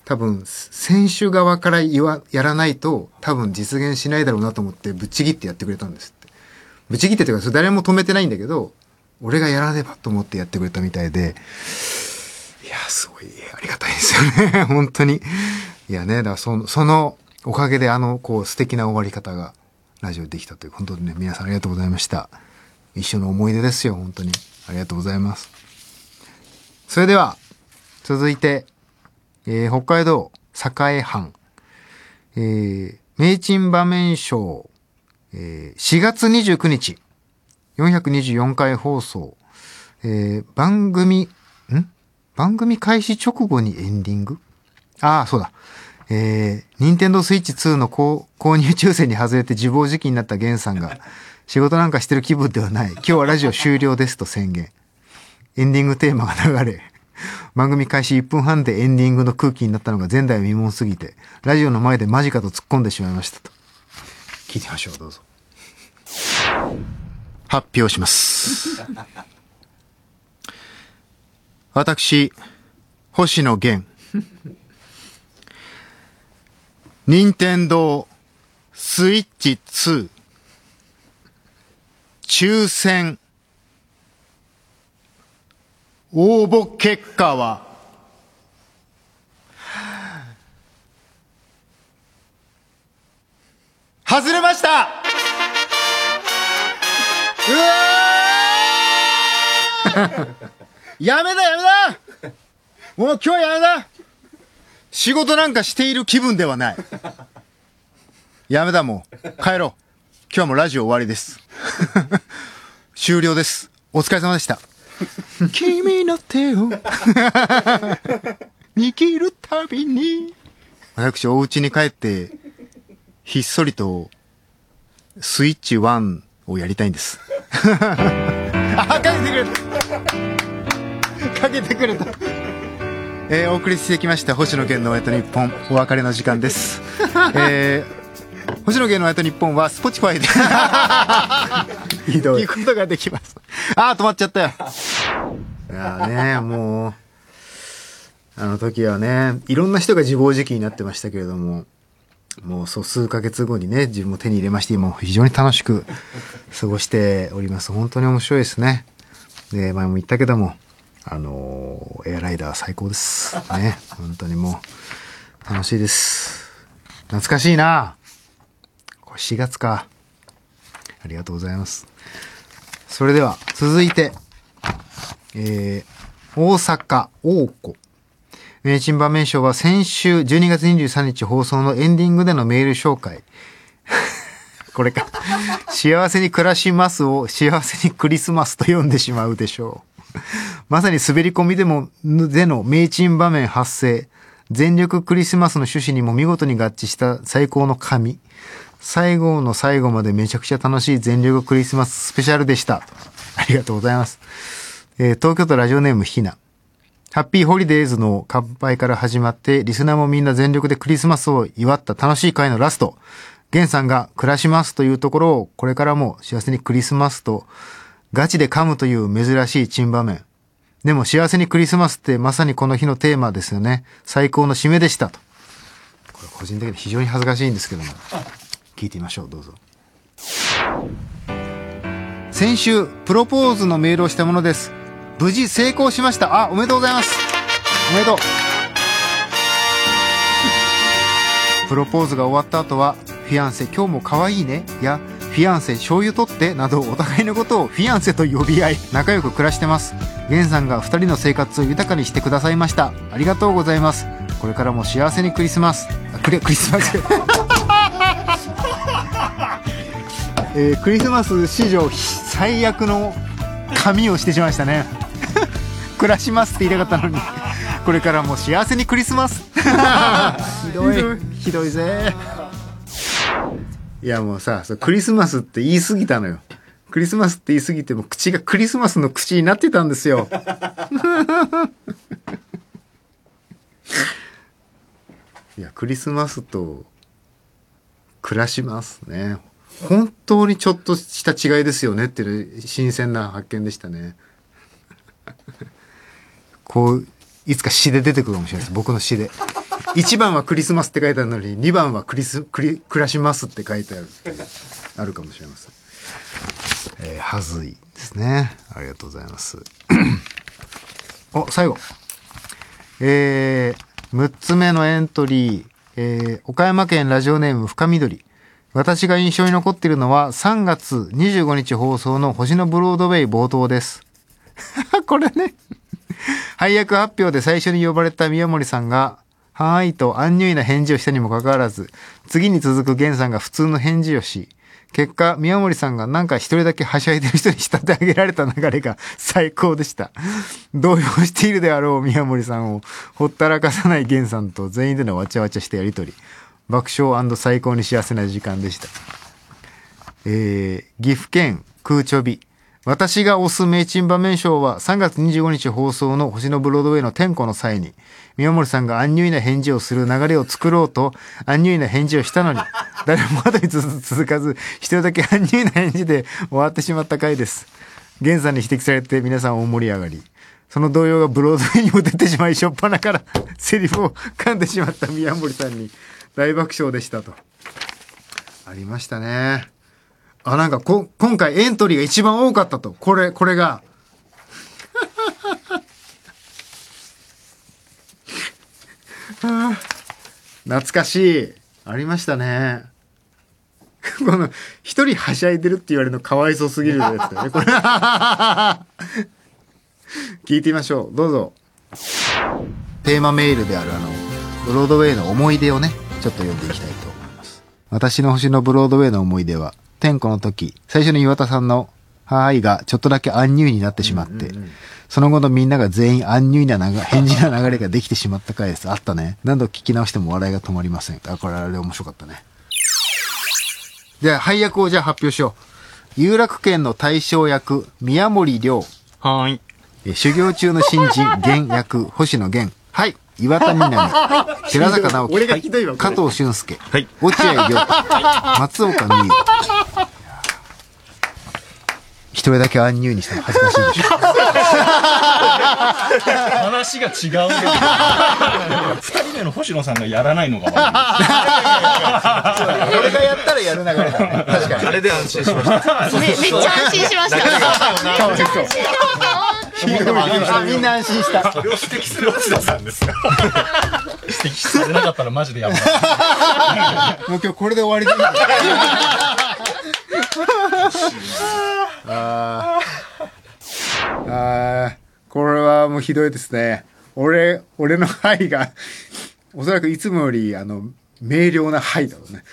Speaker 1: 多分選手側から言わやらないと多分実現しないだろうなと思ってぶっちぎってやってくれたんですって。ぶっちぎってというかそれ誰も止めてないんだけど、俺がやらねばと思ってやってくれたみたいで、いやすごいありがたいですよね本当に。いやね、だからそのそのおかげであのこう素敵な終わり方がラジオできたという、本当にね皆さんありがとうございました。一緒の思い出ですよ本当に。ありがとうございます。それでは続いて、えー、北海道栄藩、えー、名珍場面賞、えー、しがつにじゅうくにちよんひゃくにじゅうよんかい放送、えー、番組ん番組開始直後にエンディング、ああそうだ、えー、ニンテンドースイッチツーの購入抽選に外れて自暴自棄になったゲンさんが仕事なんかしてる気分ではない、今日はラジオ終了ですと宣言。エンディングテーマが流れ、番組開始いっぷんはんでエンディングの空気になったのが前代未聞すぎて、ラジオの前でマジかと突っ込んでしまいましたと。聞いてみましょう、どうぞ。発表します。私、星野源。任天堂スイッチツー抽選応募結果は外れました。うわやめだやめだ、もう今日はやめだ、仕事なんかしている気分ではない。やめだ、もう帰ろう。今日はもうラジオ終わりです。終了です。お疲れ様でした。君の手を握るたびに、私お家に帰ってひっそりとスイッチワンをやりたいんです。あ、かけてくれたかけてくれた。えー、お送りしてきました星野源のオールナイトニッポン、お別れの時間です。えー、星野源のオールナイトニッポンは Spotify でひどい聞くことができます。あー止まっちゃったよ。いやね、もうあの時はね、いろんな人が自暴自棄になってましたけれども、もうそう数ヶ月後にね、自分も手に入れまして、今非常に楽しく過ごしております。本当に面白いですね。で、前も言ったけども、あのー、エアライダー最高ですね。本当にもう楽しいです。懐かしいな。これしがつか。ありがとうございます。それでは続いて、えー、大阪王子名珍場面賞は先週じゅうにがつにじゅうさんにち放送のエンディングでのメール紹介。これか。幸せに暮らしますを幸せにクリスマスと読んでしまうでしょう。まさに滑り込みでも、での名珍場面発生。全力クリスマスの趣旨にも見事に合致した最高の神。最後の最後までめちゃくちゃ楽しい全力クリスマススペシャルでした。ありがとうございます。えー、東京都ラジオネームひな。ハッピーホリデーズの乾杯から始まって、リスナーもみんな全力でクリスマスを祝った楽しい回のラスト。ゲンさんが暮らしますというところを、これからも幸せにクリスマスとガチで噛むという珍しい珍場面。でも幸せにクリスマスってまさにこの日のテーマですよね。最高の締めでしたと。これ個人的に非常に恥ずかしいんですけども、聞いてみましょう、どうぞ。先週プロポーズのメールをしたものです。無事成功しました。あ、おめでとうございます。おめでとう。プロポーズが終わった後は、フィアンセ今日も可愛いねや、フィアンセ醤油取ってなど、お互いのことをフィアンセと呼び合い仲良く暮らしてます。ゲンさんがふたりの生活を豊かにしてくださいました。ありがとうございます。これからも幸せにクリスマスあクリクリスマスえー、クリスマス史上最悪の紙をしてしまいましたね。暮らしますって言いたかったのに、これからも幸せにクリスマス。ひどいひどいぜ。いやもうさ、クリスマスって言い過ぎたのよ。クリスマスって言い過ぎても口がクリスマスの口になってたんですよ。いやクリスマスと暮らしますね。本当にちょっとした違いですよねっていう新鮮な発見でしたね。こういつか詩で出てくるかもしれないです。僕の詩でいちばんはクリスマスって書いてあるのににばんはクリスクリクラシマスって書いてあるあるかもしれません。えー、はずいですね。ありがとうございます。お、最後。えー、むっつめのエントリー、えー、岡山県ラジオネーム深緑。私が印象に残っているのはさんがつにじゅうごにち放送の星のブロードウェイ冒頭です。これね。配役発表で最初に呼ばれた宮森さんが、はーいとアンニュイな返事をしたにもかかわらず、次に続く源さんが普通の返事をし、結果、宮森さんがなんか一人だけはしゃいでる人に仕立て上げられた流れが最高でした。動揺しているであろう宮森さんをほったらかさない源さんと全員でのわちゃわちゃしたやりとり。爆笑&最高に幸せな時間でした。えー、岐阜県空ちょび。私が推す名珍場面賞はさんがつにじゅうごにち放送の星のブロードウェイの天候の際に、宮森さんがアンニュイな返事をする流れを作ろうと、アンニュイな返事をしたのに、誰も後に続かず、一人だけアンニュイな返事で終わってしまった回です。源さんに指摘されて皆さん大盛り上がり、その動揺がブロードウェイにも出てしまい、しょっぱなからセリフを噛んでしまった宮森さんに大爆笑でしたと。ありましたね。あ、なんかこ、今回エントリーが一番多かったと。これ、これが。はあ、懐かしい。ありましたね。この、一人はしゃいでるって言われるのかわいそうすぎるやつだよね。これ。聞いてみましょう。どうぞ。テーマメールであるあの、ブロードウェイの思い出をね、ちょっと読んでいきたいと思います。私の星のブロードウェイの思い出は、天候の時、最初の岩田さんのはーいがちょっとだけアンニュイになってしまって、うんうんうん、その後のみんなが全員アンニュイな返事な流れができてしまった回です。あったね。何度聞き直しても笑いが止まりません。あ、これあれ面白かったね。じゃあ配役をじゃあ発表しよう。有楽県の大将役、宮森亮。
Speaker 2: はーい。
Speaker 1: え修行中の新人、源役、星野源。はい。岩田みなみ、はい、寺坂直樹、はい、加藤俊介、はい、落合涼太、はい、松岡美優。一人だけアンニュイにしたら恥ずかしいでしょ。
Speaker 2: 話が違うね。二人目の星野さんがやらないのが悪い。
Speaker 1: 俺がやったらやる流れだね。確かに。
Speaker 2: あれで安心しました。
Speaker 10: め, めっちゃ安心しました。
Speaker 1: かわいそう。みんな安心した。
Speaker 2: それを指摘する星野さんですよ。指摘されなかったらマジでやばい。
Speaker 1: もう今日これで終わりでいい。ああ、これはもうひどいですね。俺、俺のはいが、おそらくいつもより、あの、明瞭なはいだろうね。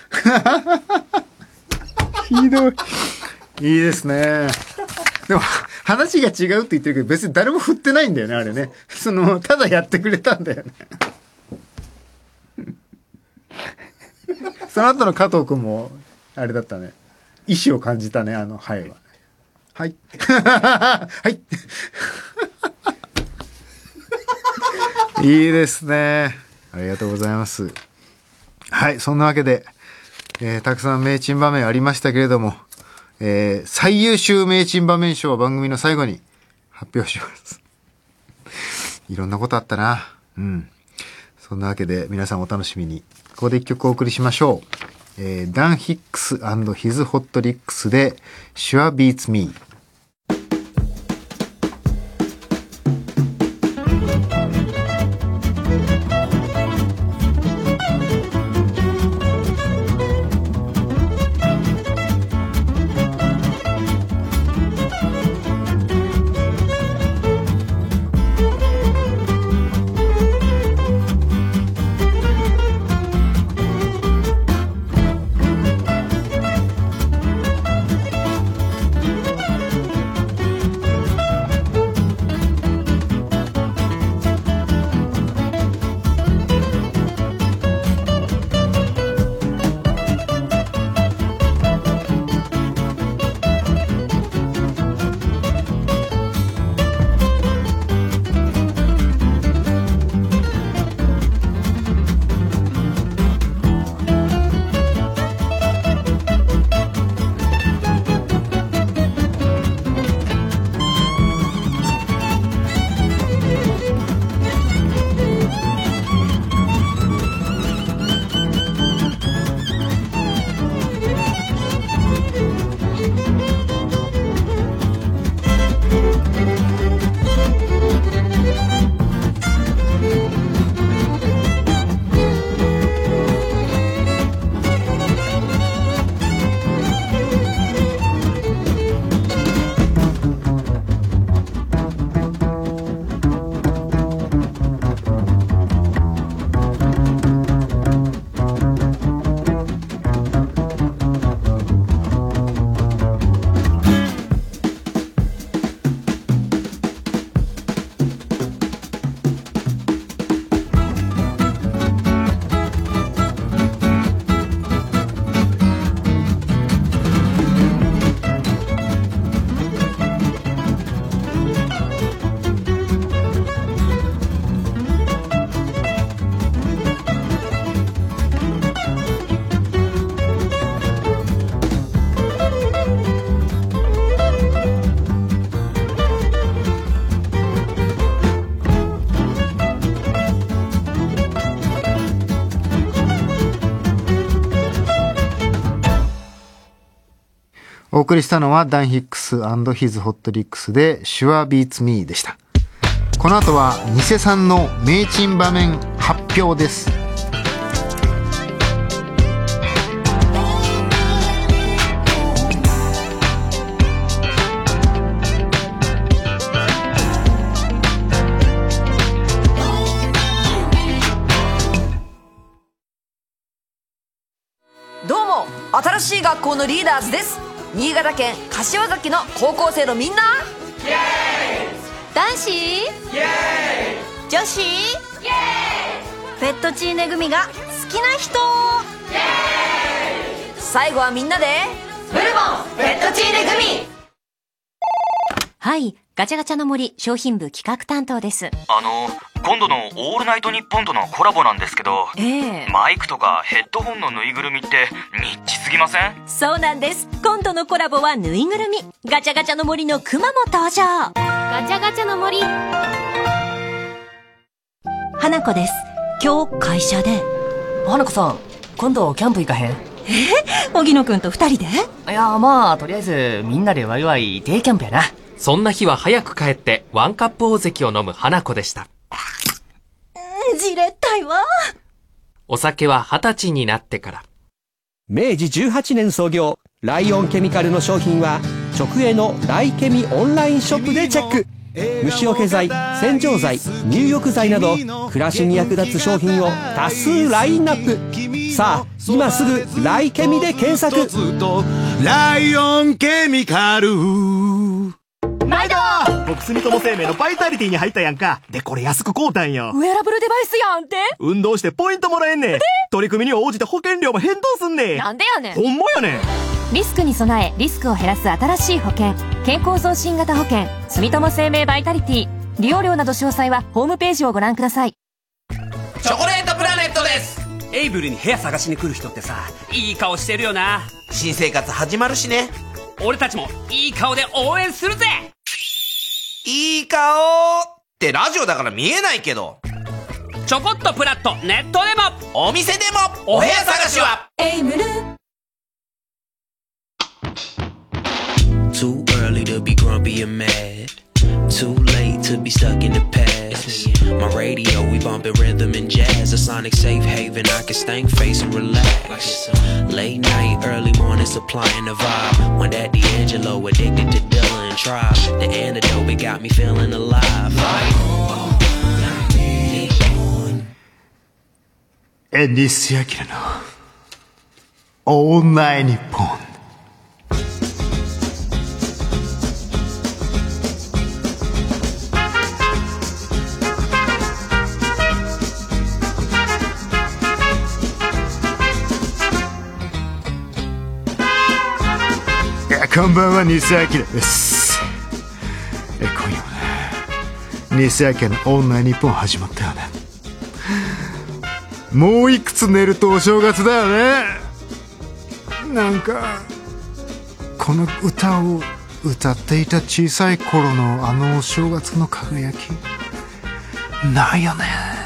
Speaker 1: ひどい。いいですね。でも、話が違うって言ってるけど、別に誰も振ってないんだよね、あれね。その、ただやってくれたんだよね。その後の加藤くんも、あれだったね。意志を感じたね、あの、はいは。はい。はい。いいですね。ありがとうございます。はい、そんなわけで、えー、たくさん名珍場面ありましたけれども、えー、最優秀名珍場面賞は番組の最後に発表します。いろんなことあったな。うん。そんなわけで皆さんお楽しみに。ここで一曲お送りしましょう。えー、ダン・ヒックス&ヒズ・ホット・リックスで Sure Beats Me。 お送りしたのはダン・ヒックス&ヒズ・ホットリックスで Sure Beats Me でした。この後はニセさんの名珍場面発表です。
Speaker 12: どうも、新しい学校のリーダーズです。新潟県柏崎の高校生のみんな、イエーイ。
Speaker 22: 男子、イエーイ。女子、イエーイ。フェットチーネ組が好きな人、イエ
Speaker 12: ーイ。最後はみんなでブルボンフェットチーネ組。
Speaker 10: はい、ガチャガチャの森商品部企画担当です。
Speaker 14: あの今度のオールナイトニッポンとのコラボなんですけど、
Speaker 10: ええ、
Speaker 14: マイクとかヘッドホンのぬいぐるみってニッチすぎません？
Speaker 10: そうなんです。今度のコラボはぬいぐるみ。ガチャガチャの森のクマも登場。
Speaker 22: ガチャガチャの森。
Speaker 10: 花子です。今日会社で。
Speaker 15: 花子さん、今度キャンプ行かへん？
Speaker 10: え荻野くんと二人で？
Speaker 15: いや、まあとりあえずみんなでワイワイデイキャンプやな。
Speaker 16: そんな日は早く帰ってワンカップ大関を飲む花子でした。
Speaker 10: じれったいわ。
Speaker 16: お酒は二十歳になってから。
Speaker 17: 明治じゅうはちねん創業、ライオンケミカルの商品は直営のライケミオンラインショップでチェック。虫除け剤、洗浄剤、入浴剤など暮らしに役立つ商品を多数ラインナップ。さあ今すぐライケミで検索。
Speaker 18: ライオンケミカル。
Speaker 8: 毎度僕住友生命のバイタリティに入ったやんか。でこれ安く買うたんよ。
Speaker 12: ウェアラブルデバイスやんって。
Speaker 8: 運動してポイントもらえんねん。取り組みに応じて保険料も返答すんねん。
Speaker 12: なんでやねん。
Speaker 8: ほんまやねん。
Speaker 12: リスクに備えリスクを減らす新しい保険、健康増進型保険住友生命バイタリティ。利用料など詳細はホームページをご覧ください。
Speaker 19: チョコレートプラネットです。
Speaker 20: エイブルに部屋探しに来る人ってさ、いい顔してるよな。
Speaker 19: 新生活始まるしね。
Speaker 20: 俺たちもいい顔で応援するぜ。
Speaker 19: いい顔ってラジオだから見えないけど、
Speaker 20: ちょこっとプラットネットでも
Speaker 19: お店でもお部屋探しは
Speaker 12: エイブル。
Speaker 21: Too early to be grumpy and mad, too late to be stuck in the past. My radio, we bumpin' rhythm and jazz. A sonic safe haven, I can stank face and relax. Late night, early morning, supplying the vibe. When that D'Angelo addicted to Dilla and Tribe. The antidote, it got me feeling alive.
Speaker 1: エンディスヤキラのオールナイトニッポン。こんばんは、西明です。え今夜はね、西明のオンライン日本始まったよね。もういくつ寝るとお正月だよね。なんかこの歌を歌っていた小さい頃のあのお正月の輝きないよね。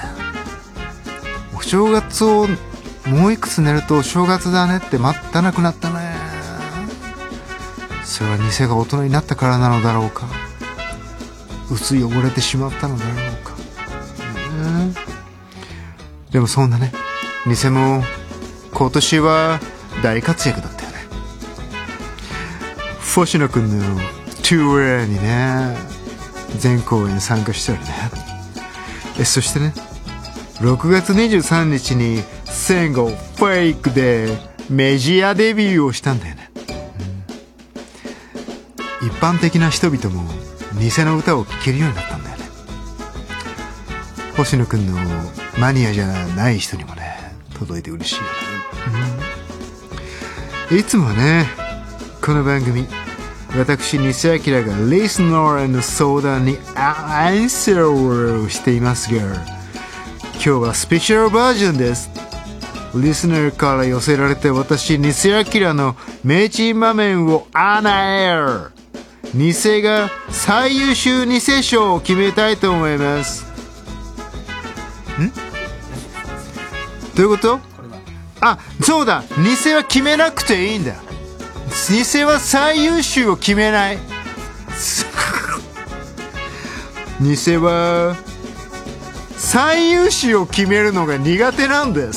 Speaker 1: お正月をもういくつ寝るとお正月だねって待ったなくなったね。それは偽が大人になったからなのだろうか、薄汚れてしまったのだろうか、うん、でもそんなね、偽も今年は大活躍だったよね。星野くんのトゥアにね、全公演参加したよね。えそしてね、ろくがつにじゅうさんにちに戦後フェイクでメジャーデビューをしたんだよね。一般的な人々も偽の歌を聴けるようになったんだよね。星野くんのマニアじゃない人にもね、届いて嬉しいよね、うん、いつもはね、この番組私西明がリスナーへの相談にアンサーをしていますが、今日はスペシャルバージョンです。リスナーから寄せられて私西明の名珍場面をアナエア偽が最優秀偽賞を決めたいと思います。んどういうこと？あ、そうだ、偽は決めなくていいんだ。 偽は最優秀を決めない。偽は最優秀を決めるのが苦手なんです。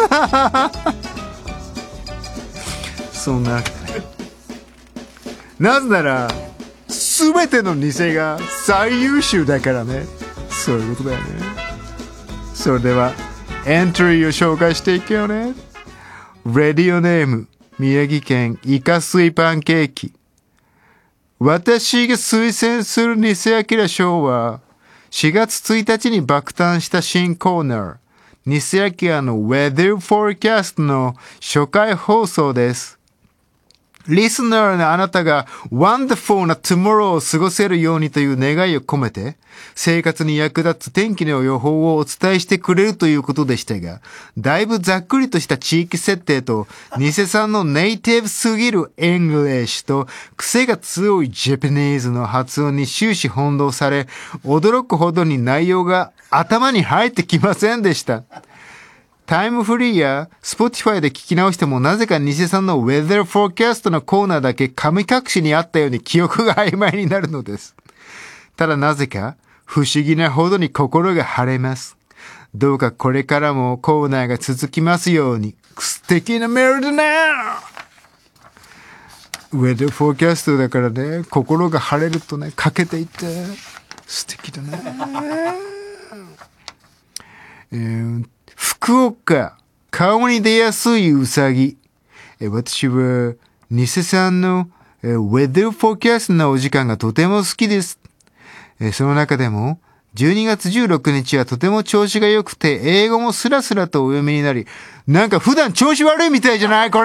Speaker 1: そんなわけでね。なぜなら全ての偽が最優秀だからね。そういうことだよね。それではエントリーを紹介していくよね。レディオネーム宮城県イカ水パンケーキ。私が推薦する偽明賞はしがつついたちに爆誕した新コーナー、偽明の Weather Forecast の初回放送です。リスナーのあなたが Wonderful な Tomorrow を過ごせるようにという願いを込めて、生活に役立つ天気の予報をお伝えしてくれるということでしたが、だいぶざっくりとした地域設定と、偽さんのネイティブすぎる English と、癖が強い Japanese の発音に終始翻弄され、驚くほどに内容が頭に入ってきませんでした。タイムフリーや Spotify で聞き直してもなぜか偽さんの Weather Forecast のコーナーだけ神隠しにあったように記憶が曖昧になるのです。ただなぜか不思議なほどに心が晴れます。どうかこれからもコーナーが続きますように。素敵なメールだね。Weather Forecast だからね、心が晴れるとね、かけていって素敵だね。えー福岡、顔に出やすいうさぎ。え私は、偽さんのえ Weather Forecast のお時間がとても好きです。えその中でも、じゅうにがつじゅうろくにちはとても調子が良くて、英語もスラスラとお読みになり、なんか普段調子悪いみたいじゃないこれ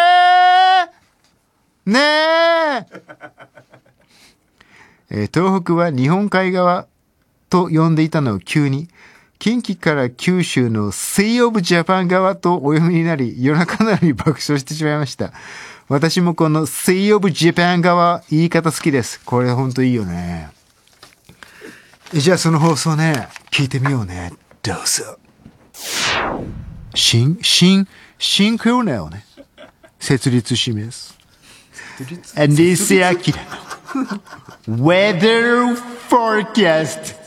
Speaker 1: ねええ東北は日本海側と呼んでいたのを急に、近畿から九州の Sea of Japan 側とお読みになり、夜中なのに爆笑してしまいました。私もこの Sea of Japan 側、言い方好きです。これほんといいよね。じゃあその放送ね、聞いてみようね。どうぞ。新、新、新コーナーをね、設立します。偽明の Weather Forecast。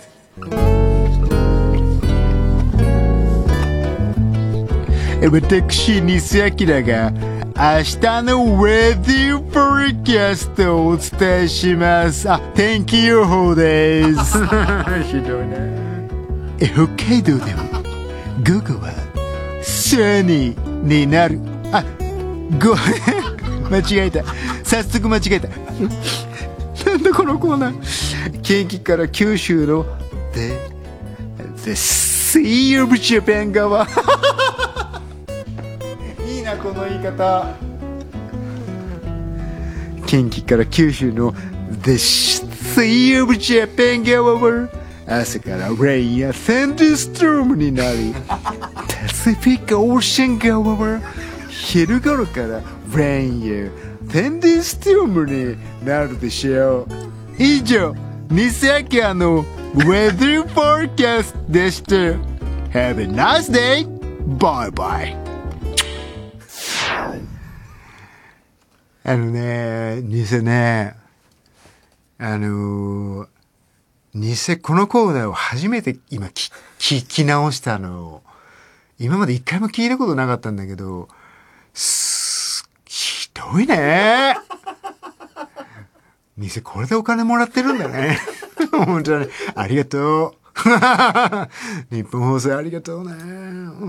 Speaker 1: 私、偽明が明日の Weather Forecast をお伝えします。あ、天気予報です。ひどいね。北海道では午後はサニーになる。あ、ごめん。間違えた。早速間違えた。なんだこのコーナー。近畿から九州の The, The Sea of Japan 側。いいなこの言い方。近畿から九州の The Sea of Japan 側は朝からレインやサンドストームになり、パシフィックオーシャン側は昼頃からレインやサンドストームになるでしょう。以上、偽明の Weather Forecast でした。Have a nice day! Bye bye! あのね、偽ね、あのー、偽、このコーナーを初めて今聞き直したの。今まで一回も聞いたことなかったんだけど、す、ひどいね。偽これでお金もらってるんだね。本当に。ありがとう。日本放送ありがとうね。うん。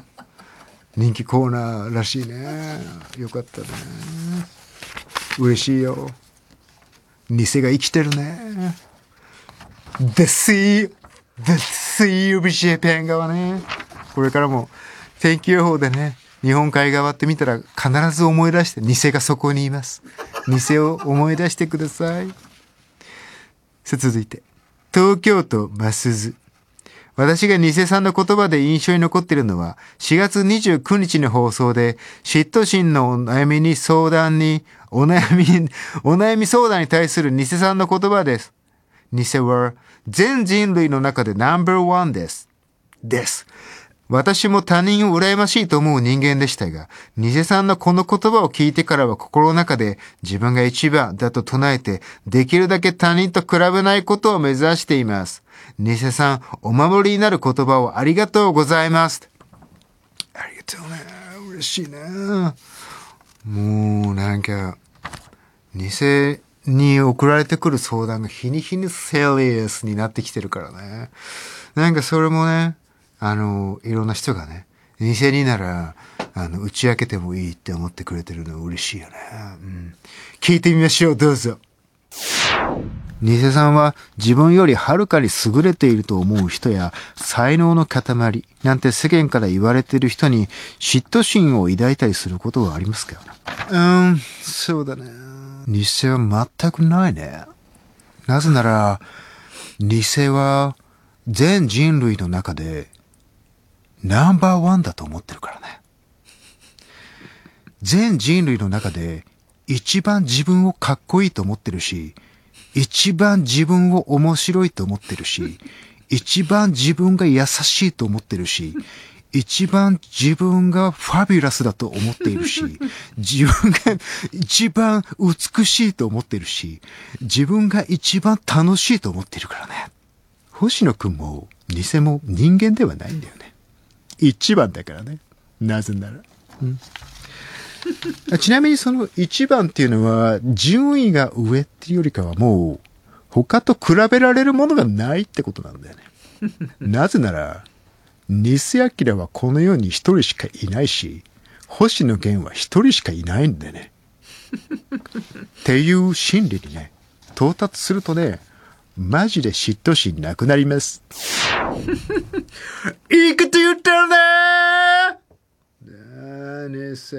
Speaker 1: 人気コーナーらしいね。よかったね。嬉しいよ。偽が生きてるね。The Sea, The Sea of Japan 側ね。これからも天気予報でね、日本海側って見たら必ず思い出して、偽がそこにいます。偽を思い出してください。さあ続いて、東京都ますず。私が偽さんの言葉で印象に残っているのは、しがつにじゅうくにちの放送で、嫉妬心のお悩みに相談に、お悩み、お悩み相談に対する偽さんの言葉です。偽は全人類の中でナンバーワンです。です。 私も他人を羨ましいと思う人間でしたが、偽さんのこの言葉を聞いてからは心の中で自分が一番だと唱えて、できるだけ他人と比べないことを目指しています。偽さん、お守りになる言葉をありがとうございます。ありがとうね。嬉しいね。もうなんか、偽に送られてくる相談が日に日にセリアスになってきてるからね。なんかそれもね、あの、いろんな人がね、偽になら、あの、打ち明けてもいいって思ってくれてるのは嬉しいよね。うん。聞いてみましょう、どうぞ。偽さんは自分よりはるかに優れていると思う人や才能の塊なんて世間から言われている人に嫉妬心を抱いたりすることはありますか？うーん、そうだね。偽は全くないね。なぜなら、偽は全人類の中でナンバーワンだと思ってるからね。全人類の中で一番自分をかっこいいと思ってるし、一番自分を面白いと思ってるし、一番自分が優しいと思ってるし、一番自分がファビュラスだと思っているし、自分が一番美しいと思っているし、自分が一番楽しいと思っているからね。星野くんも偽も人間ではないんだよね。一番だからね。なぜなら。うんちなみにその一番っていうのは順位が上っていうよりかはもう他と比べられるものがないってことなんだよね。なぜなら偽明はこの世に一人しかいないし、星野源は一人しかいないんだよね。っていう心理にね、到達するとね、マジで嫉妬心なくなります。いいこと言ったよねー。ねせ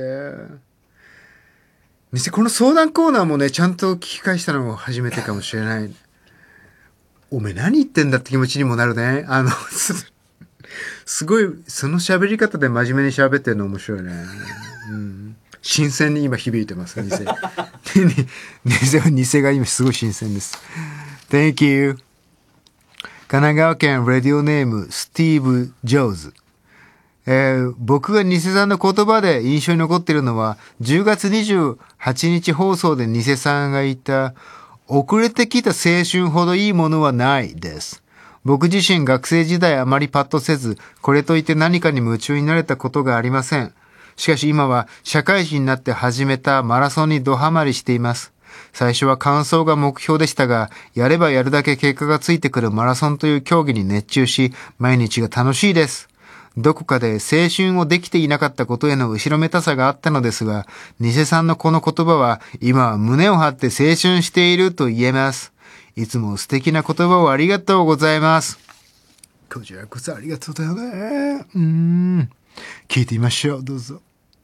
Speaker 1: 偽この相談コーナーもねちゃんと聞き返したのも初めてかもしれない。おめえ何言ってんだって気持ちにもなるね。あのす, すごいその喋り方で真面目に喋ってるの面白いね、うん、新鮮に今響いてます偽偽は偽が今すごい新鮮です。 Thank you。 神奈川県ラディオネームスティーブ・ジョーズ。えー、僕が偽さんの言葉で印象に残っているのはじゅうがつにじゅうはちにち放送で偽さんが言った遅れてきた青春ほどいいものはないです。僕自身学生時代あまりパッとせず、これといって何かに夢中になれたことがありません。しかし今は社会人になって始めたマラソンにドハマりしています。最初は完走が目標でしたが、やればやるだけ結果がついてくるマラソンという競技に熱中し、毎日が楽しいです。どこかで青春をできていなかったことへの後ろめたさがあったのですが、偽さんのこの言葉は今は胸を張って青春していると言えます。いつも素敵な言葉をありがとうございます。こちらこそありがとうだよね。うーん。聞いてみましょう。どうぞ。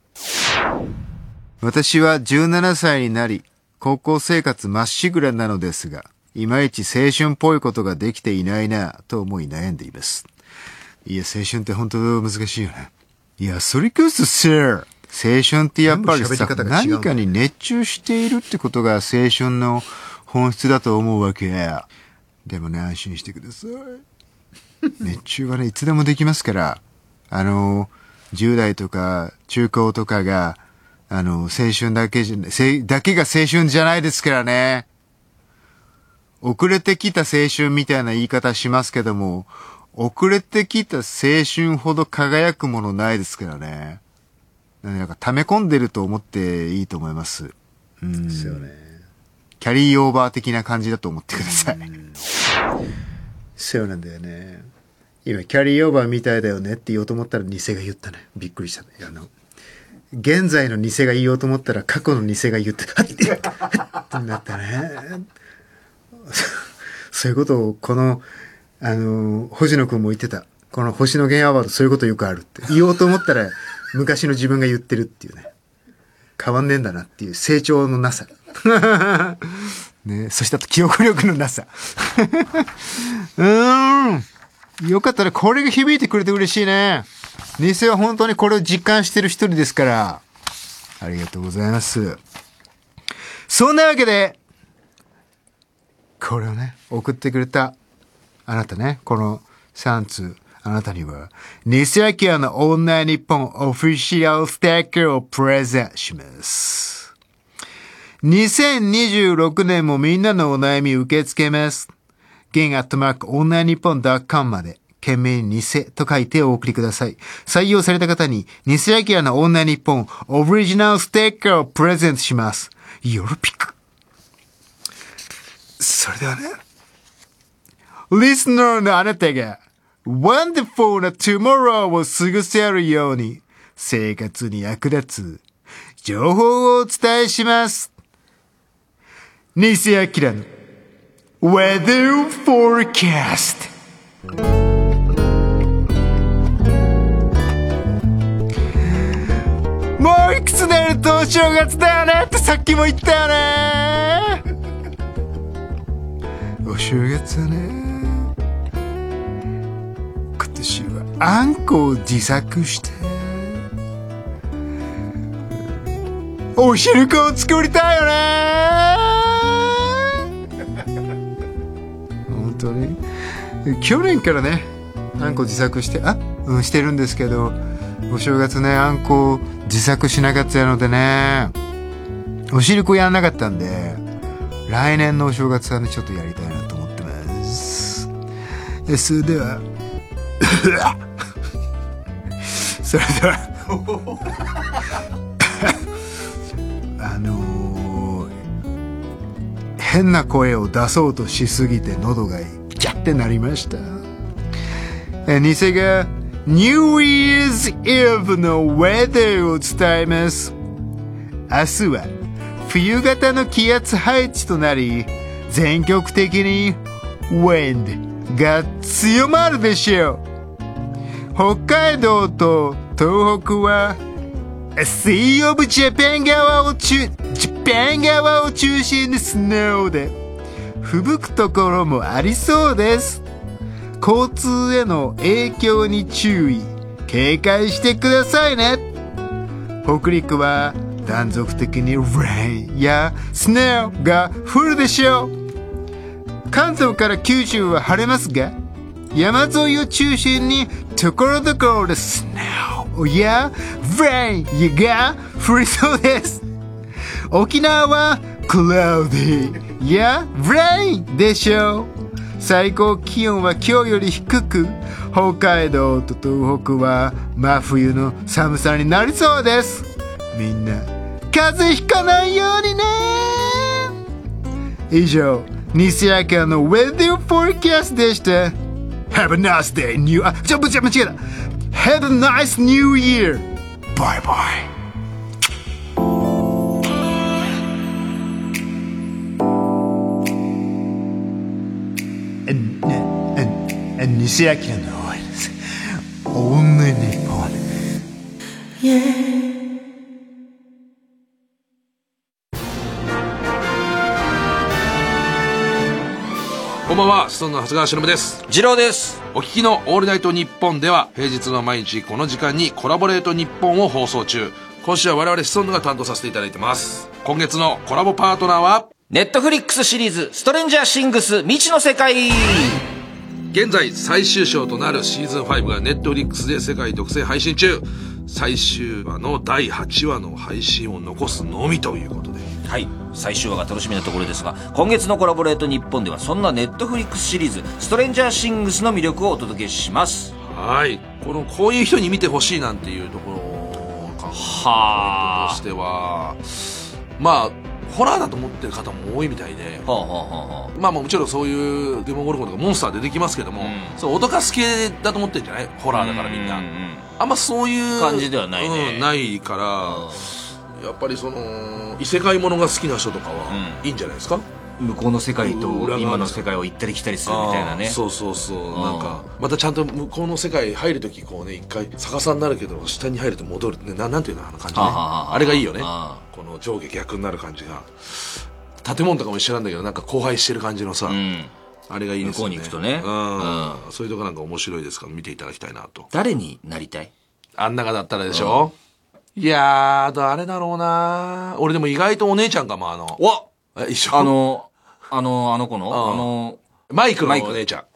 Speaker 1: 私はじゅうななさいになり、高校生活まっしぐらなのですが、いまいち青春っぽいことができていないなと思い悩んでいます。いや、青春って本当難しいよね。いや、それこそさ、青春ってやっぱりさ、何かに熱中しているってことが青春の本質だと思うわけ。でもね、安心してください。熱中はね、いつでもできますから、あの、じゅう代とか中高とかが、あの、青春だけじゃ、だけが青春じゃないですからね。遅れてきた青春みたいな言い方しますけども、遅れてきた青春ほど輝くものないですからね。なんか溜め込んでると思っていいと思います。うん。そうね。キャリーオーバー的な感じだと思ってください。そうなんだよね。今キャリーオーバーみたいだよねって言おうと思ったら偽が言ったね。びっくりしたね。あの現在の偽が言おうと思ったら過去の偽が言ってはっってなったね。そういうことをこのあの星野くんも言ってた。この星野源アワードそういうことよくあるって言おうと思ったら昔の自分が言ってるっていうね。変わんねえんだなっていう成長のなさ。ね、そしてあと記憶力のなさ。うーん。よかったらこれが響いてくれて嬉しいね。偽は本当にこれを実感してる一人ですから。ありがとうございます。そんなわけで、これをね、送ってくれたあなたね、このさん通、 あなたには、西アキラのオンライン日本オフィシャルステッカーをプレゼントします。にせんにじゅうろくねんもみんなのお悩み受け付けます。ゲンアットマークオンライン日本ドットコムまで、懸命に偽と書いてお送りください。採用された方に、西アキラのオンライン日本オリジナルステッカーをプレゼントします。よろぴく。それではね、リスナーのあなたが、ワンダフルなトゥモローを過ごせるように、生活に役立つ情報をお伝えします。西アキラの Weather Forecast。もういくつになるとお正月だよねってさっきも言ったよね。お正月はね、今年はあんこを自作してお汁粉を作りたいよね。本当に去年からねあんこ自作してあ、うん、してるんですけど、お正月ねあんこ自作しなかったのでね、お汁粉やんなかったんで、来年のお正月はねちょっとやりたいなと思ってます。えそれではそれではあのー、変な声を出そうとしすぎて喉がギャってなりました。え偽がNew Year's Eve のウェザーを伝えます。明日は冬型の気圧配置となり、全国的に Wind が強まるでしょう。北海道と東北は Sea of Japan 側を中、ジャパン側を中心にスノーで吹雪くところもありそうです。交通への影響に注意、警戒してくださいね。北陸は断続的に Rain や Snow が降るでしょう。関東から九州は晴れますが、山沿いを中心にところどころで Snow や Rain が降りそうです。沖縄は Cloudy や Rain でしょう。最高気温は今日より低く、北海道と東北は真冬の寒さになりそうです。みんな風邪ひかないようにね。以上、西アキラの Weather Forecast でした。Have a nice day, new... あ、ちょ、ちょ、間違えた。Have a nice new year. Bye bye.西アキラの応援です。オンライン日本。
Speaker 3: こんばんは、シソンの長谷川忍です。
Speaker 19: 次郎です。
Speaker 3: お聞きのオールナイトニッポンでは、平日の毎日この時間にコラボレートニッポンを放送中。今週は我々シソンヌが担当させていただいてます。今月のコラボパートナーは、
Speaker 19: ネットフリックスシリーズストレンジャーシングス未知の世界。
Speaker 3: 現在最終章となるシーズンファイブがネットフリックスで世界独占配信中。最終話のだいはちわの配信を残すのみということで、
Speaker 19: はい、最終話が楽しみなところですが、今月のコラボレート日本ではそんなネットフリックスシリーズストレンジャーシングスの魅力をお届けします。
Speaker 3: はい、このこういう人に見てほしいなんていうところかはとしては、まあホラーだと思ってる方も多いみたいで、はあはあはあ、まあもちろんそういうデモゴルゴンとかモンスター出てきますけども、うん、そう脅かす系だと思ってるんじゃない？ホラーだからみんな、うんうん、あんまそういう
Speaker 19: 感じではないね、
Speaker 3: うん、ないから、うん、やっぱりその異世界ものが好きな人とかはいいんじゃないですか？
Speaker 19: 向こうの世界と今の世界を行ったり来たりするみたいなね。
Speaker 3: そうそうそう、なんかまたちゃんと向こうの世界入るときこうね、一回逆さになるけど下に入ると戻る、ね、な, なんていうのあの感じね、あ, あれがいいよね。この上下逆になる感じが、建物とかも一緒なんだけどなんか荒廃してる感じのさ、うん、あれがいいですよね。
Speaker 19: 向こうに行くとね、
Speaker 3: うんうん、そういうとこなんか面白いですから見ていただきたいなと。
Speaker 19: 誰になりたい？
Speaker 3: あん中だったらでしょ、うん、いやー誰だろうな。俺でも意外とお姉ちゃんかも。あの
Speaker 19: わ
Speaker 3: 一緒
Speaker 19: あのあのあの子の、うん、あの
Speaker 3: マイクのお姉ちゃん。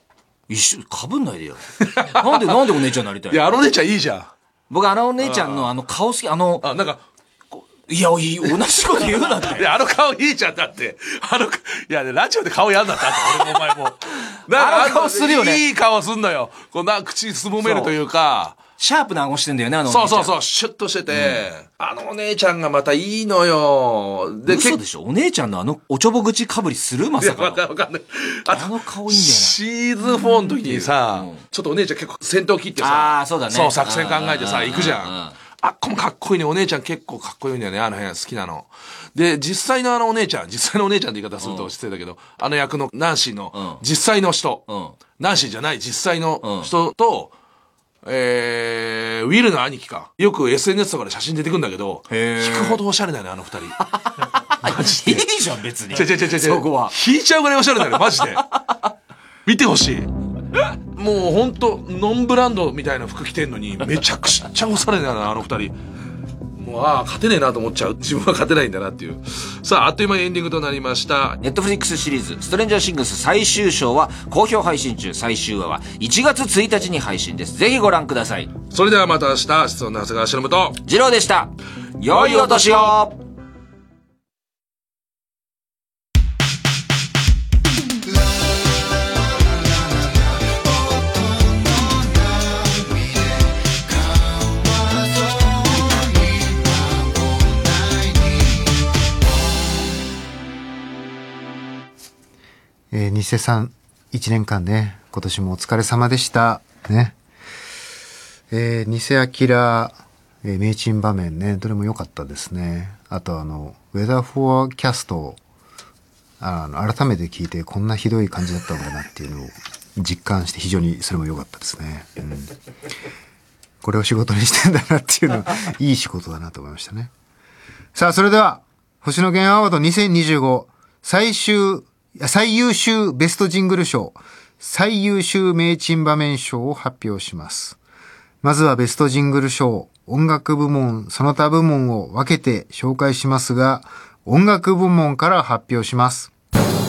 Speaker 19: 一緒、かぶんないでよ。なんで、なんでお姉ちゃんになりたい？
Speaker 3: いや、あのお姉ちゃんいいじゃん。
Speaker 19: 僕、あのお姉ちゃんのあの顔好き、あの、
Speaker 3: あ、なんか、
Speaker 19: いや、いい、同じこと言うなって。
Speaker 3: いや、あの顔いいじゃん、だって。あの、いや、ラジオで顔やんだって、あと俺もお前も。
Speaker 19: あの顔するよね。
Speaker 3: いい顔すんのよ。こんな口すぼめるというか。
Speaker 19: シャープな顎してんだよね、あのお姉ちゃん。
Speaker 3: そうそうそう、シュッとしてて、うん、あのお姉ちゃんがまたいいのよ。
Speaker 19: で、嘘でしょ？お姉ちゃんのあのおちょぼ口かぶりするまさかの。
Speaker 3: いや、わかんない。
Speaker 19: あの顔いいんだよな。
Speaker 3: シーズンフォーの時にさ、うん、ちょっとお姉ちゃん結構先頭切ってさ、
Speaker 19: ああ、そうだね。
Speaker 3: そう、作戦考えてさ、行くじゃん。あっこもかっこいいね。お姉ちゃん結構かっこいいんだよね。あの辺好きなの。で、実際のあのお姉ちゃん、実際のお姉ちゃんって言い方すると失礼だけど、うん、あの役のナンシーの実際の人、うん、ナンシーじゃない実際の人と、えー、ウィルの兄貴か。よく エスエヌエス とかで写真出てくんだけど、引くほどおしゃれだよね、あの二人。
Speaker 19: マジで。いいじゃん、別に。
Speaker 3: ちょちょちょちょ。
Speaker 19: そこは。
Speaker 3: 引いちゃうぐらいおしゃれだよね、マジで。見てほしい。もうほんと、ノンブランドみたいな服着てんのに、めちゃくちゃおしゃれだよな、あの二人。もう、ああ、勝てねえなと思っちゃう。自分は勝てないんだなっていう。さあ、あっという間にエンディングとなりました。
Speaker 19: ネットフリックスシリーズ、ストレンジャーシングス最終章は、好評配信中。最終話はいちがつついたちに配信です。ぜひご覧ください。
Speaker 3: それではまた明日、質問の長谷川しのぶと、
Speaker 19: 次郎でした。良いお年を。
Speaker 1: えー、偽さん、一年間ね、今年もお疲れ様でした。ね。えー、偽アキラ、えー、名珍場面ね、どれも良かったですね。あとあの、ウェザーフォアキャストを、あの、改めて聞いて、こんなひどい感じだったんだなっていうのを実感して、非常にそれも良かったですね。うん。これを仕事にしてんだなっていうのは、いい仕事だなと思いましたね。さあ、それでは、星野源アワードにせんにじゅうご、最終、最優秀ベストジングル賞、最優秀名珍場面賞を発表します。まずはベストジングル賞、音楽部門、その他部門を分けて紹介しますが、音楽部門から発表します。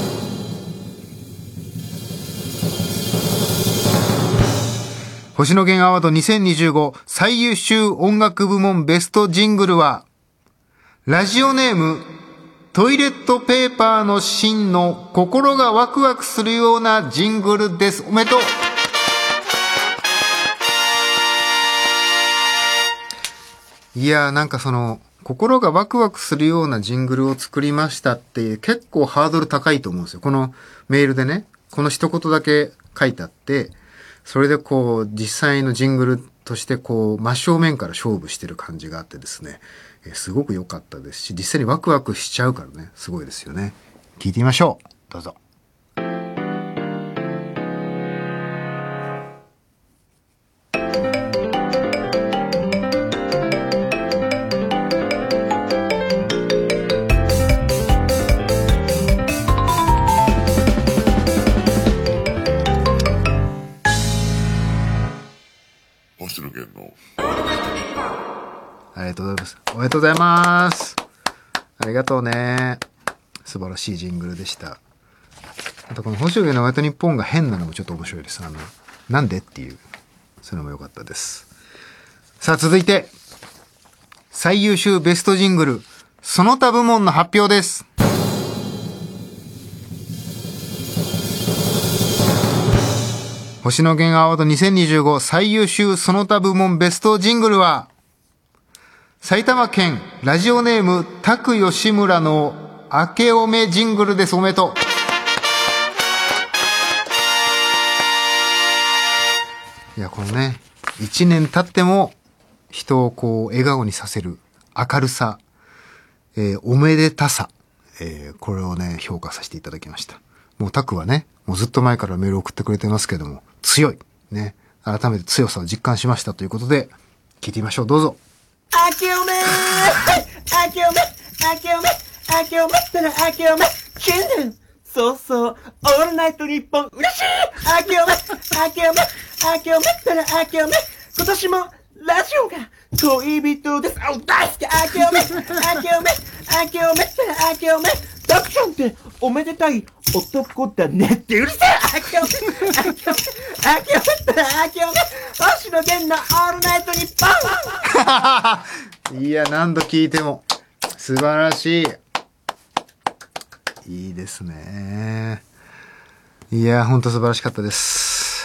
Speaker 1: 星野源アワードにせんにじゅうご最優秀音楽部門ベストジングルは、ラジオネーム、トイレットペーパーの芯の心がワクワクするようなジングルです。おめでとう。いやーなんかその、心がワクワクするようなジングルを作りましたって結構ハードル高いと思うんですよ。このメールでね、この一言だけ書いてあって、それでこう実際のジングルとしてこう真正面から勝負してる感じがあってですね、すごく良かったですし、実際にワクワクしちゃうからね、すごいですよね。聞いてみましょう。どうぞ。
Speaker 4: 星野源の
Speaker 1: ありがとうございます。おめでとうございます。ありがとうね。素晴らしいジングルでした。あとこの星野源のワイトニッポンが変なのもちょっと面白いです。あの、なんでっていう、それも良かったです。さあ続いて、最優秀ベストジングル、その他部門の発表です。星野源アワードにせんにじゅうご最優秀その他部門ベストジングルは、埼玉県ラジオネームタク吉村の明けおめジングルです。おめでとう。いや、このね、一年経っても人をこう笑顔にさせる明るさ、えー、おめでたさ、えー、これをね、評価させていただきました。もうタクはね、もうずっと前からメールを送ってくれてますけども、強い。ね。改めて強さを実感しましたということで、聞いてみましょう。どうぞ。
Speaker 5: 明けおめ明けおめ明けおめ明けおめったら明けおめ新年そうそうオールナイトニッポン嬉しい明けおめ明けおめ明けおめったら明けおめ今年もラジオが恋人です。大好き明けおめ明けおめ明けおめったら明けおめダクションっておめでたい男だねってうるせえあきおめあきおめあきおめったらあきおめ星野源のオールナイトニッポン
Speaker 1: いや、何度聞いても素晴らしい。いいですね。いや、ほんと素晴らしかったです。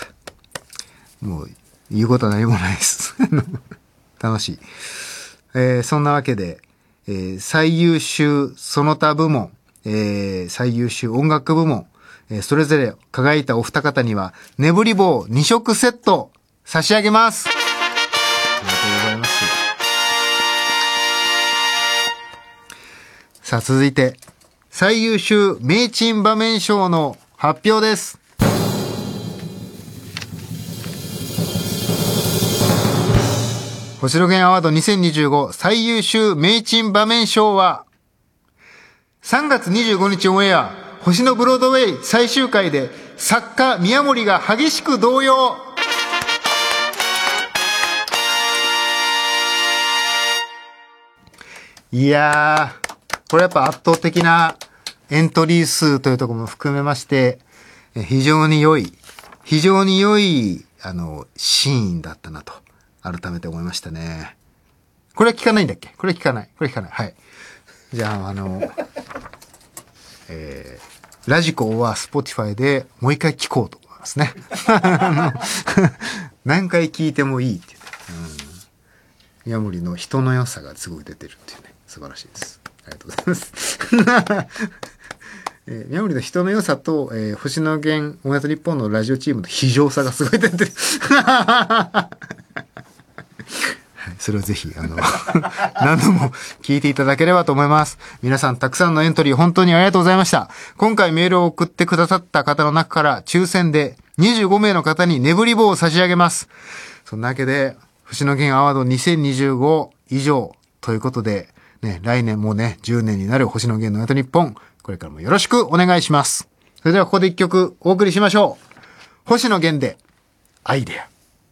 Speaker 1: もう言うことは何もないです楽しい。えー、そんなわけで、えー、最優秀その他部門、えー、最優秀音楽部門、えー、それぞれ輝いたお二方には眠り棒に食セット差し上げます。ありがとうございます。さあ、続いて最優秀名珍場面賞の発表です。星野源アワードにせんにじゅうご最優秀名珍場面賞は、さんがつにじゅうごにちオンエア、星野ブロードウェイ最終回で作家宮森が激しく動揺。いやー、これやっぱ圧倒的なエントリー数というところも含めまして、非常に良い、非常に良い、あの、シーンだったなと。改めて思いましたね。これは聞かないんだっけ？これは聞かない。これは聞かない。はい。じゃあ、あの、えー、ラジコは Spotify でもう一回聞こうと思いますね。何回聞いてもいいっていうね。うん。ヤモリの人の良さがすごい出てるっていうね。素晴らしいです。ありがとうございます。えー、ヤモリの人の良さと、えー、星野源オールナイトニッポンのラジオチームの非常さがすごい出てる。それをぜひ、あの、何度も聞いていただければと思います。皆さんたくさんのエントリー本当にありがとうございました。今回メールを送ってくださった方の中から抽選でにじゅうごめいの方に眠り棒を差し上げます。そんなわけで、星野源アワードにせんにじゅうご以上ということで、ね、来年もね、じゅうねんになる星野源のオールナイトニッポン、これからもよろしくお願いします。それではここで一曲お送りしましょう。星野源で、アイデア。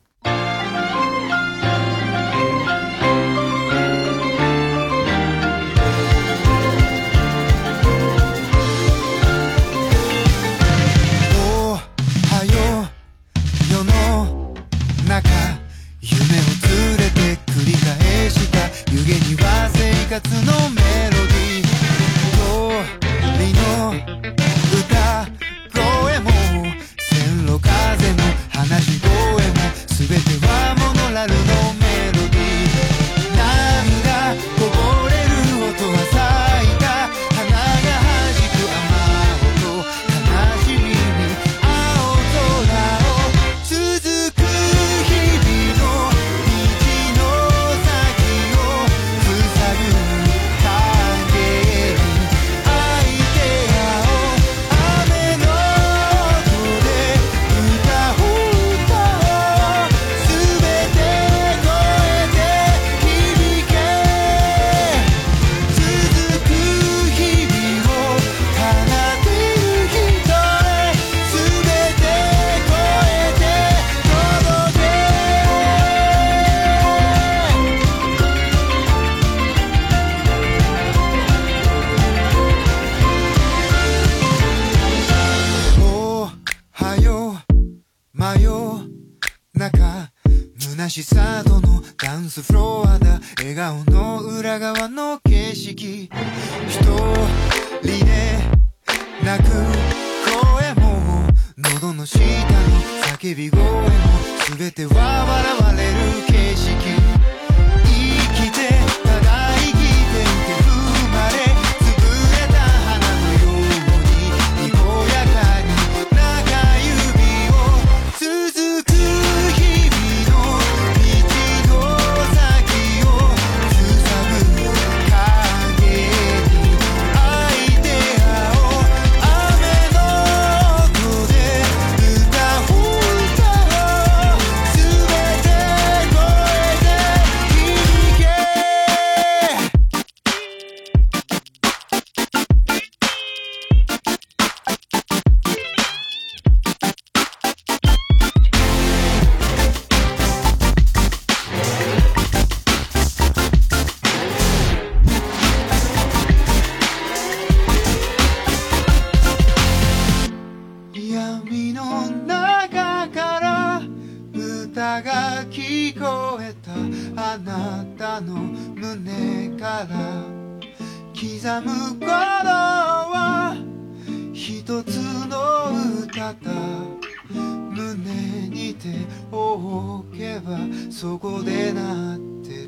Speaker 18: 夢を連れて繰り返した湯気には生活のメロディー鳥の歌声も線路風の話し声も全てはモノラルのメロディー涙こぼれる音は咲いた花が弾く雨音悲しみに青空を続く虚しさとのダンスフロアだ笑顔の裏側の景色一人で泣く声も喉の下の叫び声も全ては笑われる景色生きてただ生きていて生まれ潰れた花のようににこやかに中指を続く日々の全て超えあなたの胸から刻む頃は一つの歌だ胸に手を置けばそこで鳴ってる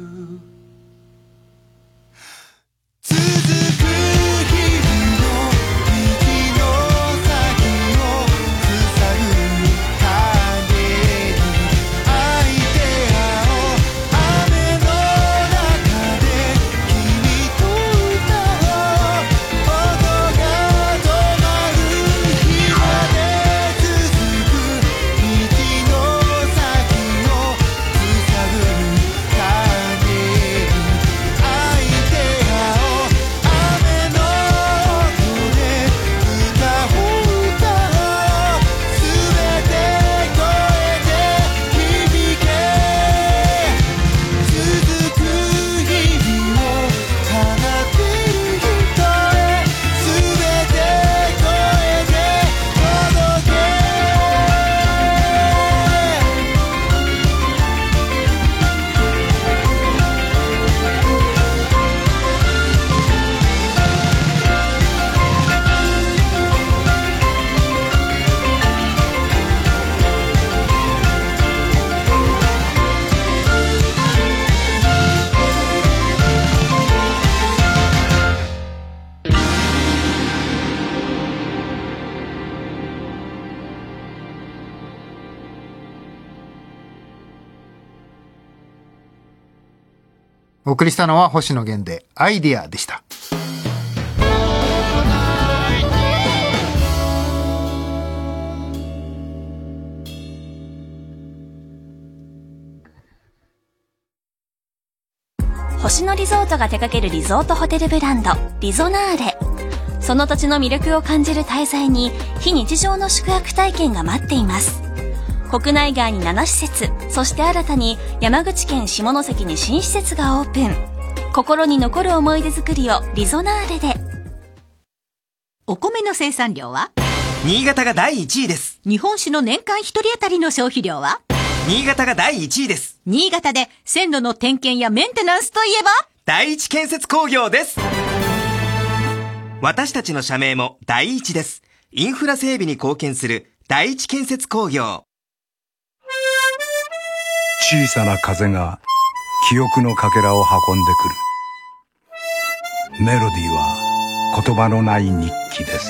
Speaker 18: 続く日々の道の先を塞ぐ影に相手合おう雨の中で君と歌おう音が止まる日まで続く道の先を塞ぐ影に相手合おう雨の音で歌を歌おう全て声で響け続く日々を放ってる人へ全て声で届け
Speaker 1: お送りしたのは星野源でアイディアでした。
Speaker 10: 星野リゾートが手掛けるリゾートホテルブランドリゾナーレ。その土地の魅力を感じる滞在に非日常の宿泊体験が待っています。国内外になな施設、そして新たに山口県下関に新施設がオープン。心に残る思い出作りをリゾナーレで。
Speaker 7: お米の生産量は
Speaker 14: 新潟がだいいちいです。
Speaker 7: 日本酒の年間一人当たりの消費量は
Speaker 14: 新潟がだいいちいです。
Speaker 7: 新潟で線路の点検やメンテナンスといえば
Speaker 14: 第一建設工業です。私たちの社名も第一です。インフラ整備に貢献する第一建設工業。
Speaker 9: 小さな風が記憶のかけらを運んでくる。メロディーは言葉のない日記です。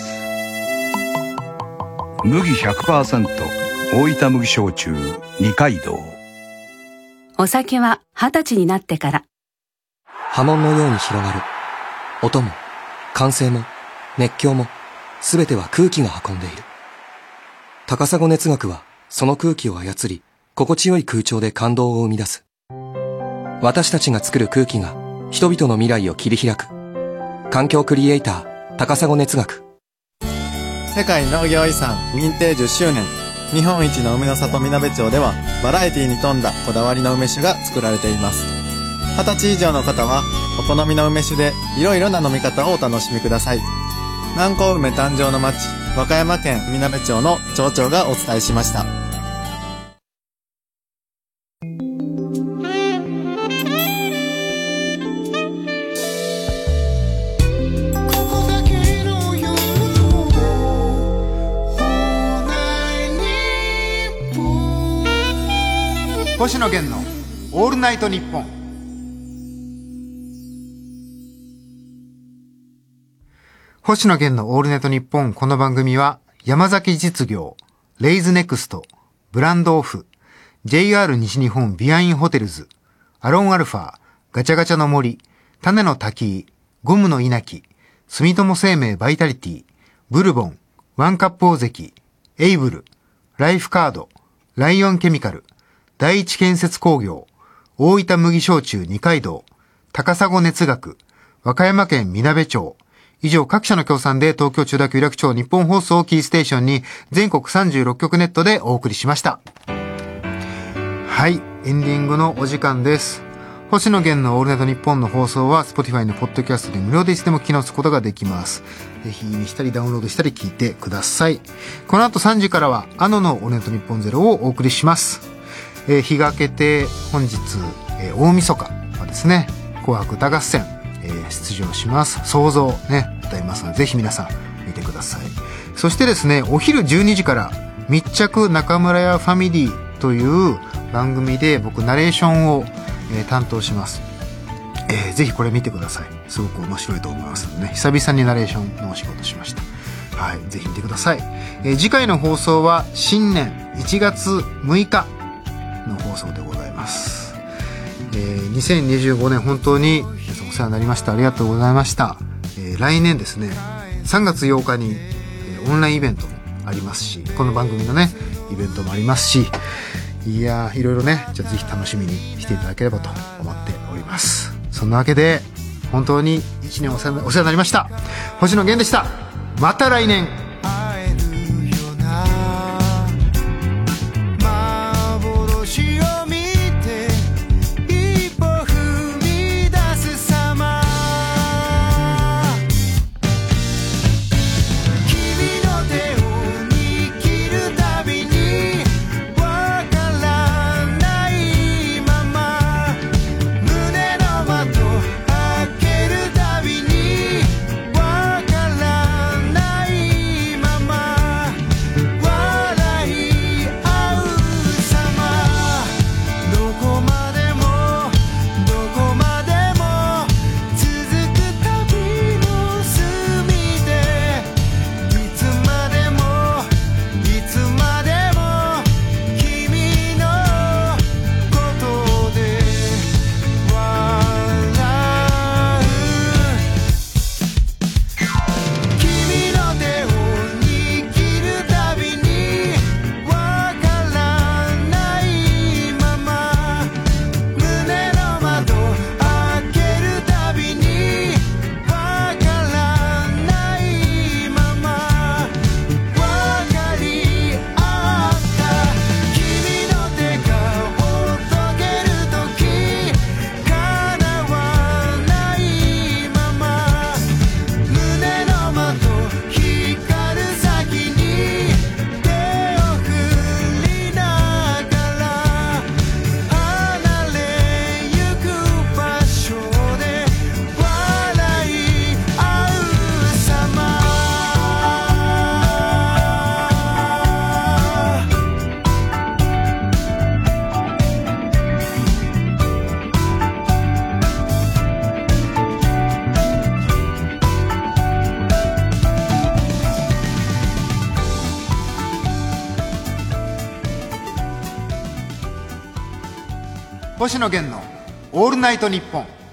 Speaker 9: 麦 ひゃくパーセント 大分麦焼酎二階堂。
Speaker 13: お酒は二十歳になってから。
Speaker 23: 波紋のように広がる。音も歓声も熱狂もすべては空気が運んでいる。高砂熱学はその空気を操り、心地よい空調で感動を生み出す。私たちが作る空気が人々の未来を切り開く。環境クリエイター高砂熱学。
Speaker 24: 世界農業遺産認定じゅっしゅうねん、日本一の梅の里みなべ町ではバラエティに富んだこだわりの梅酒が作られています。はたち以上の方はお好みの梅酒でいろいろな飲み方をお楽しみください。南高梅誕生の町、和歌山県みなべ町の町長がお伝えしました。
Speaker 1: 星野源のオールナイトニッポン。星野源のオールナイトニッポン。この番組は山崎実業、レイズネクスト、ブランドオフ、ジェイアール 西日本ビアインホテルズ、アロンアルファ、ガチャガチャの森、種の滝、ゴムの稲城、住友生命バイタリティ、ブルボン、ワンカップ大関、エイブル、ライフカード、ライオンケミカル、第一建設工業、大分麦焼酎二階堂、高砂熱学、和歌山県みなべ町。以上各社の協賛で東京千代田区有楽町日本放送をキーステーションに全国さんじゅうろっきょくネットでお送りしました。はい、エンディングのお時間です。星野源のオールナイトニッポンの放送は Spotify のポッドキャストで無料でいつでも聞き直すことができます。ぜひいいねしたりダウンロードしたり聞いてください。この後さんじからはあののオールナイトニッポンゼロをお送りします。えー、日が明けて本日えー、大晦日はですね紅白歌合戦、えー、出場します。創造ね歌いますので、ぜひ皆さん見てください。そしてですね、お昼じゅうにじから密着中村屋ファミリーという番組で僕ナレーションを、えー、担当します。えー、ぜひこれ見てください。すごく面白いと思いますのでね、久々にナレーションのお仕事しました。はい、ぜひ見てください。えー、次回の放送は新年いちがつむいかの放送でございます。えー、にせんにじゅうごねん本当に皆さんお世話になりました。ありがとうございました。えー、来年ですねさんがつようかに、えー、オンラインイベントもありますし、この番組のねイベントもありますし、いやーいろいろね、じゃあぜひ楽しみにしていただければと思っております。そんなわけで本当にいちねんお世話になりました。星野源でした。また来年。星野源のオールナイトニッポン。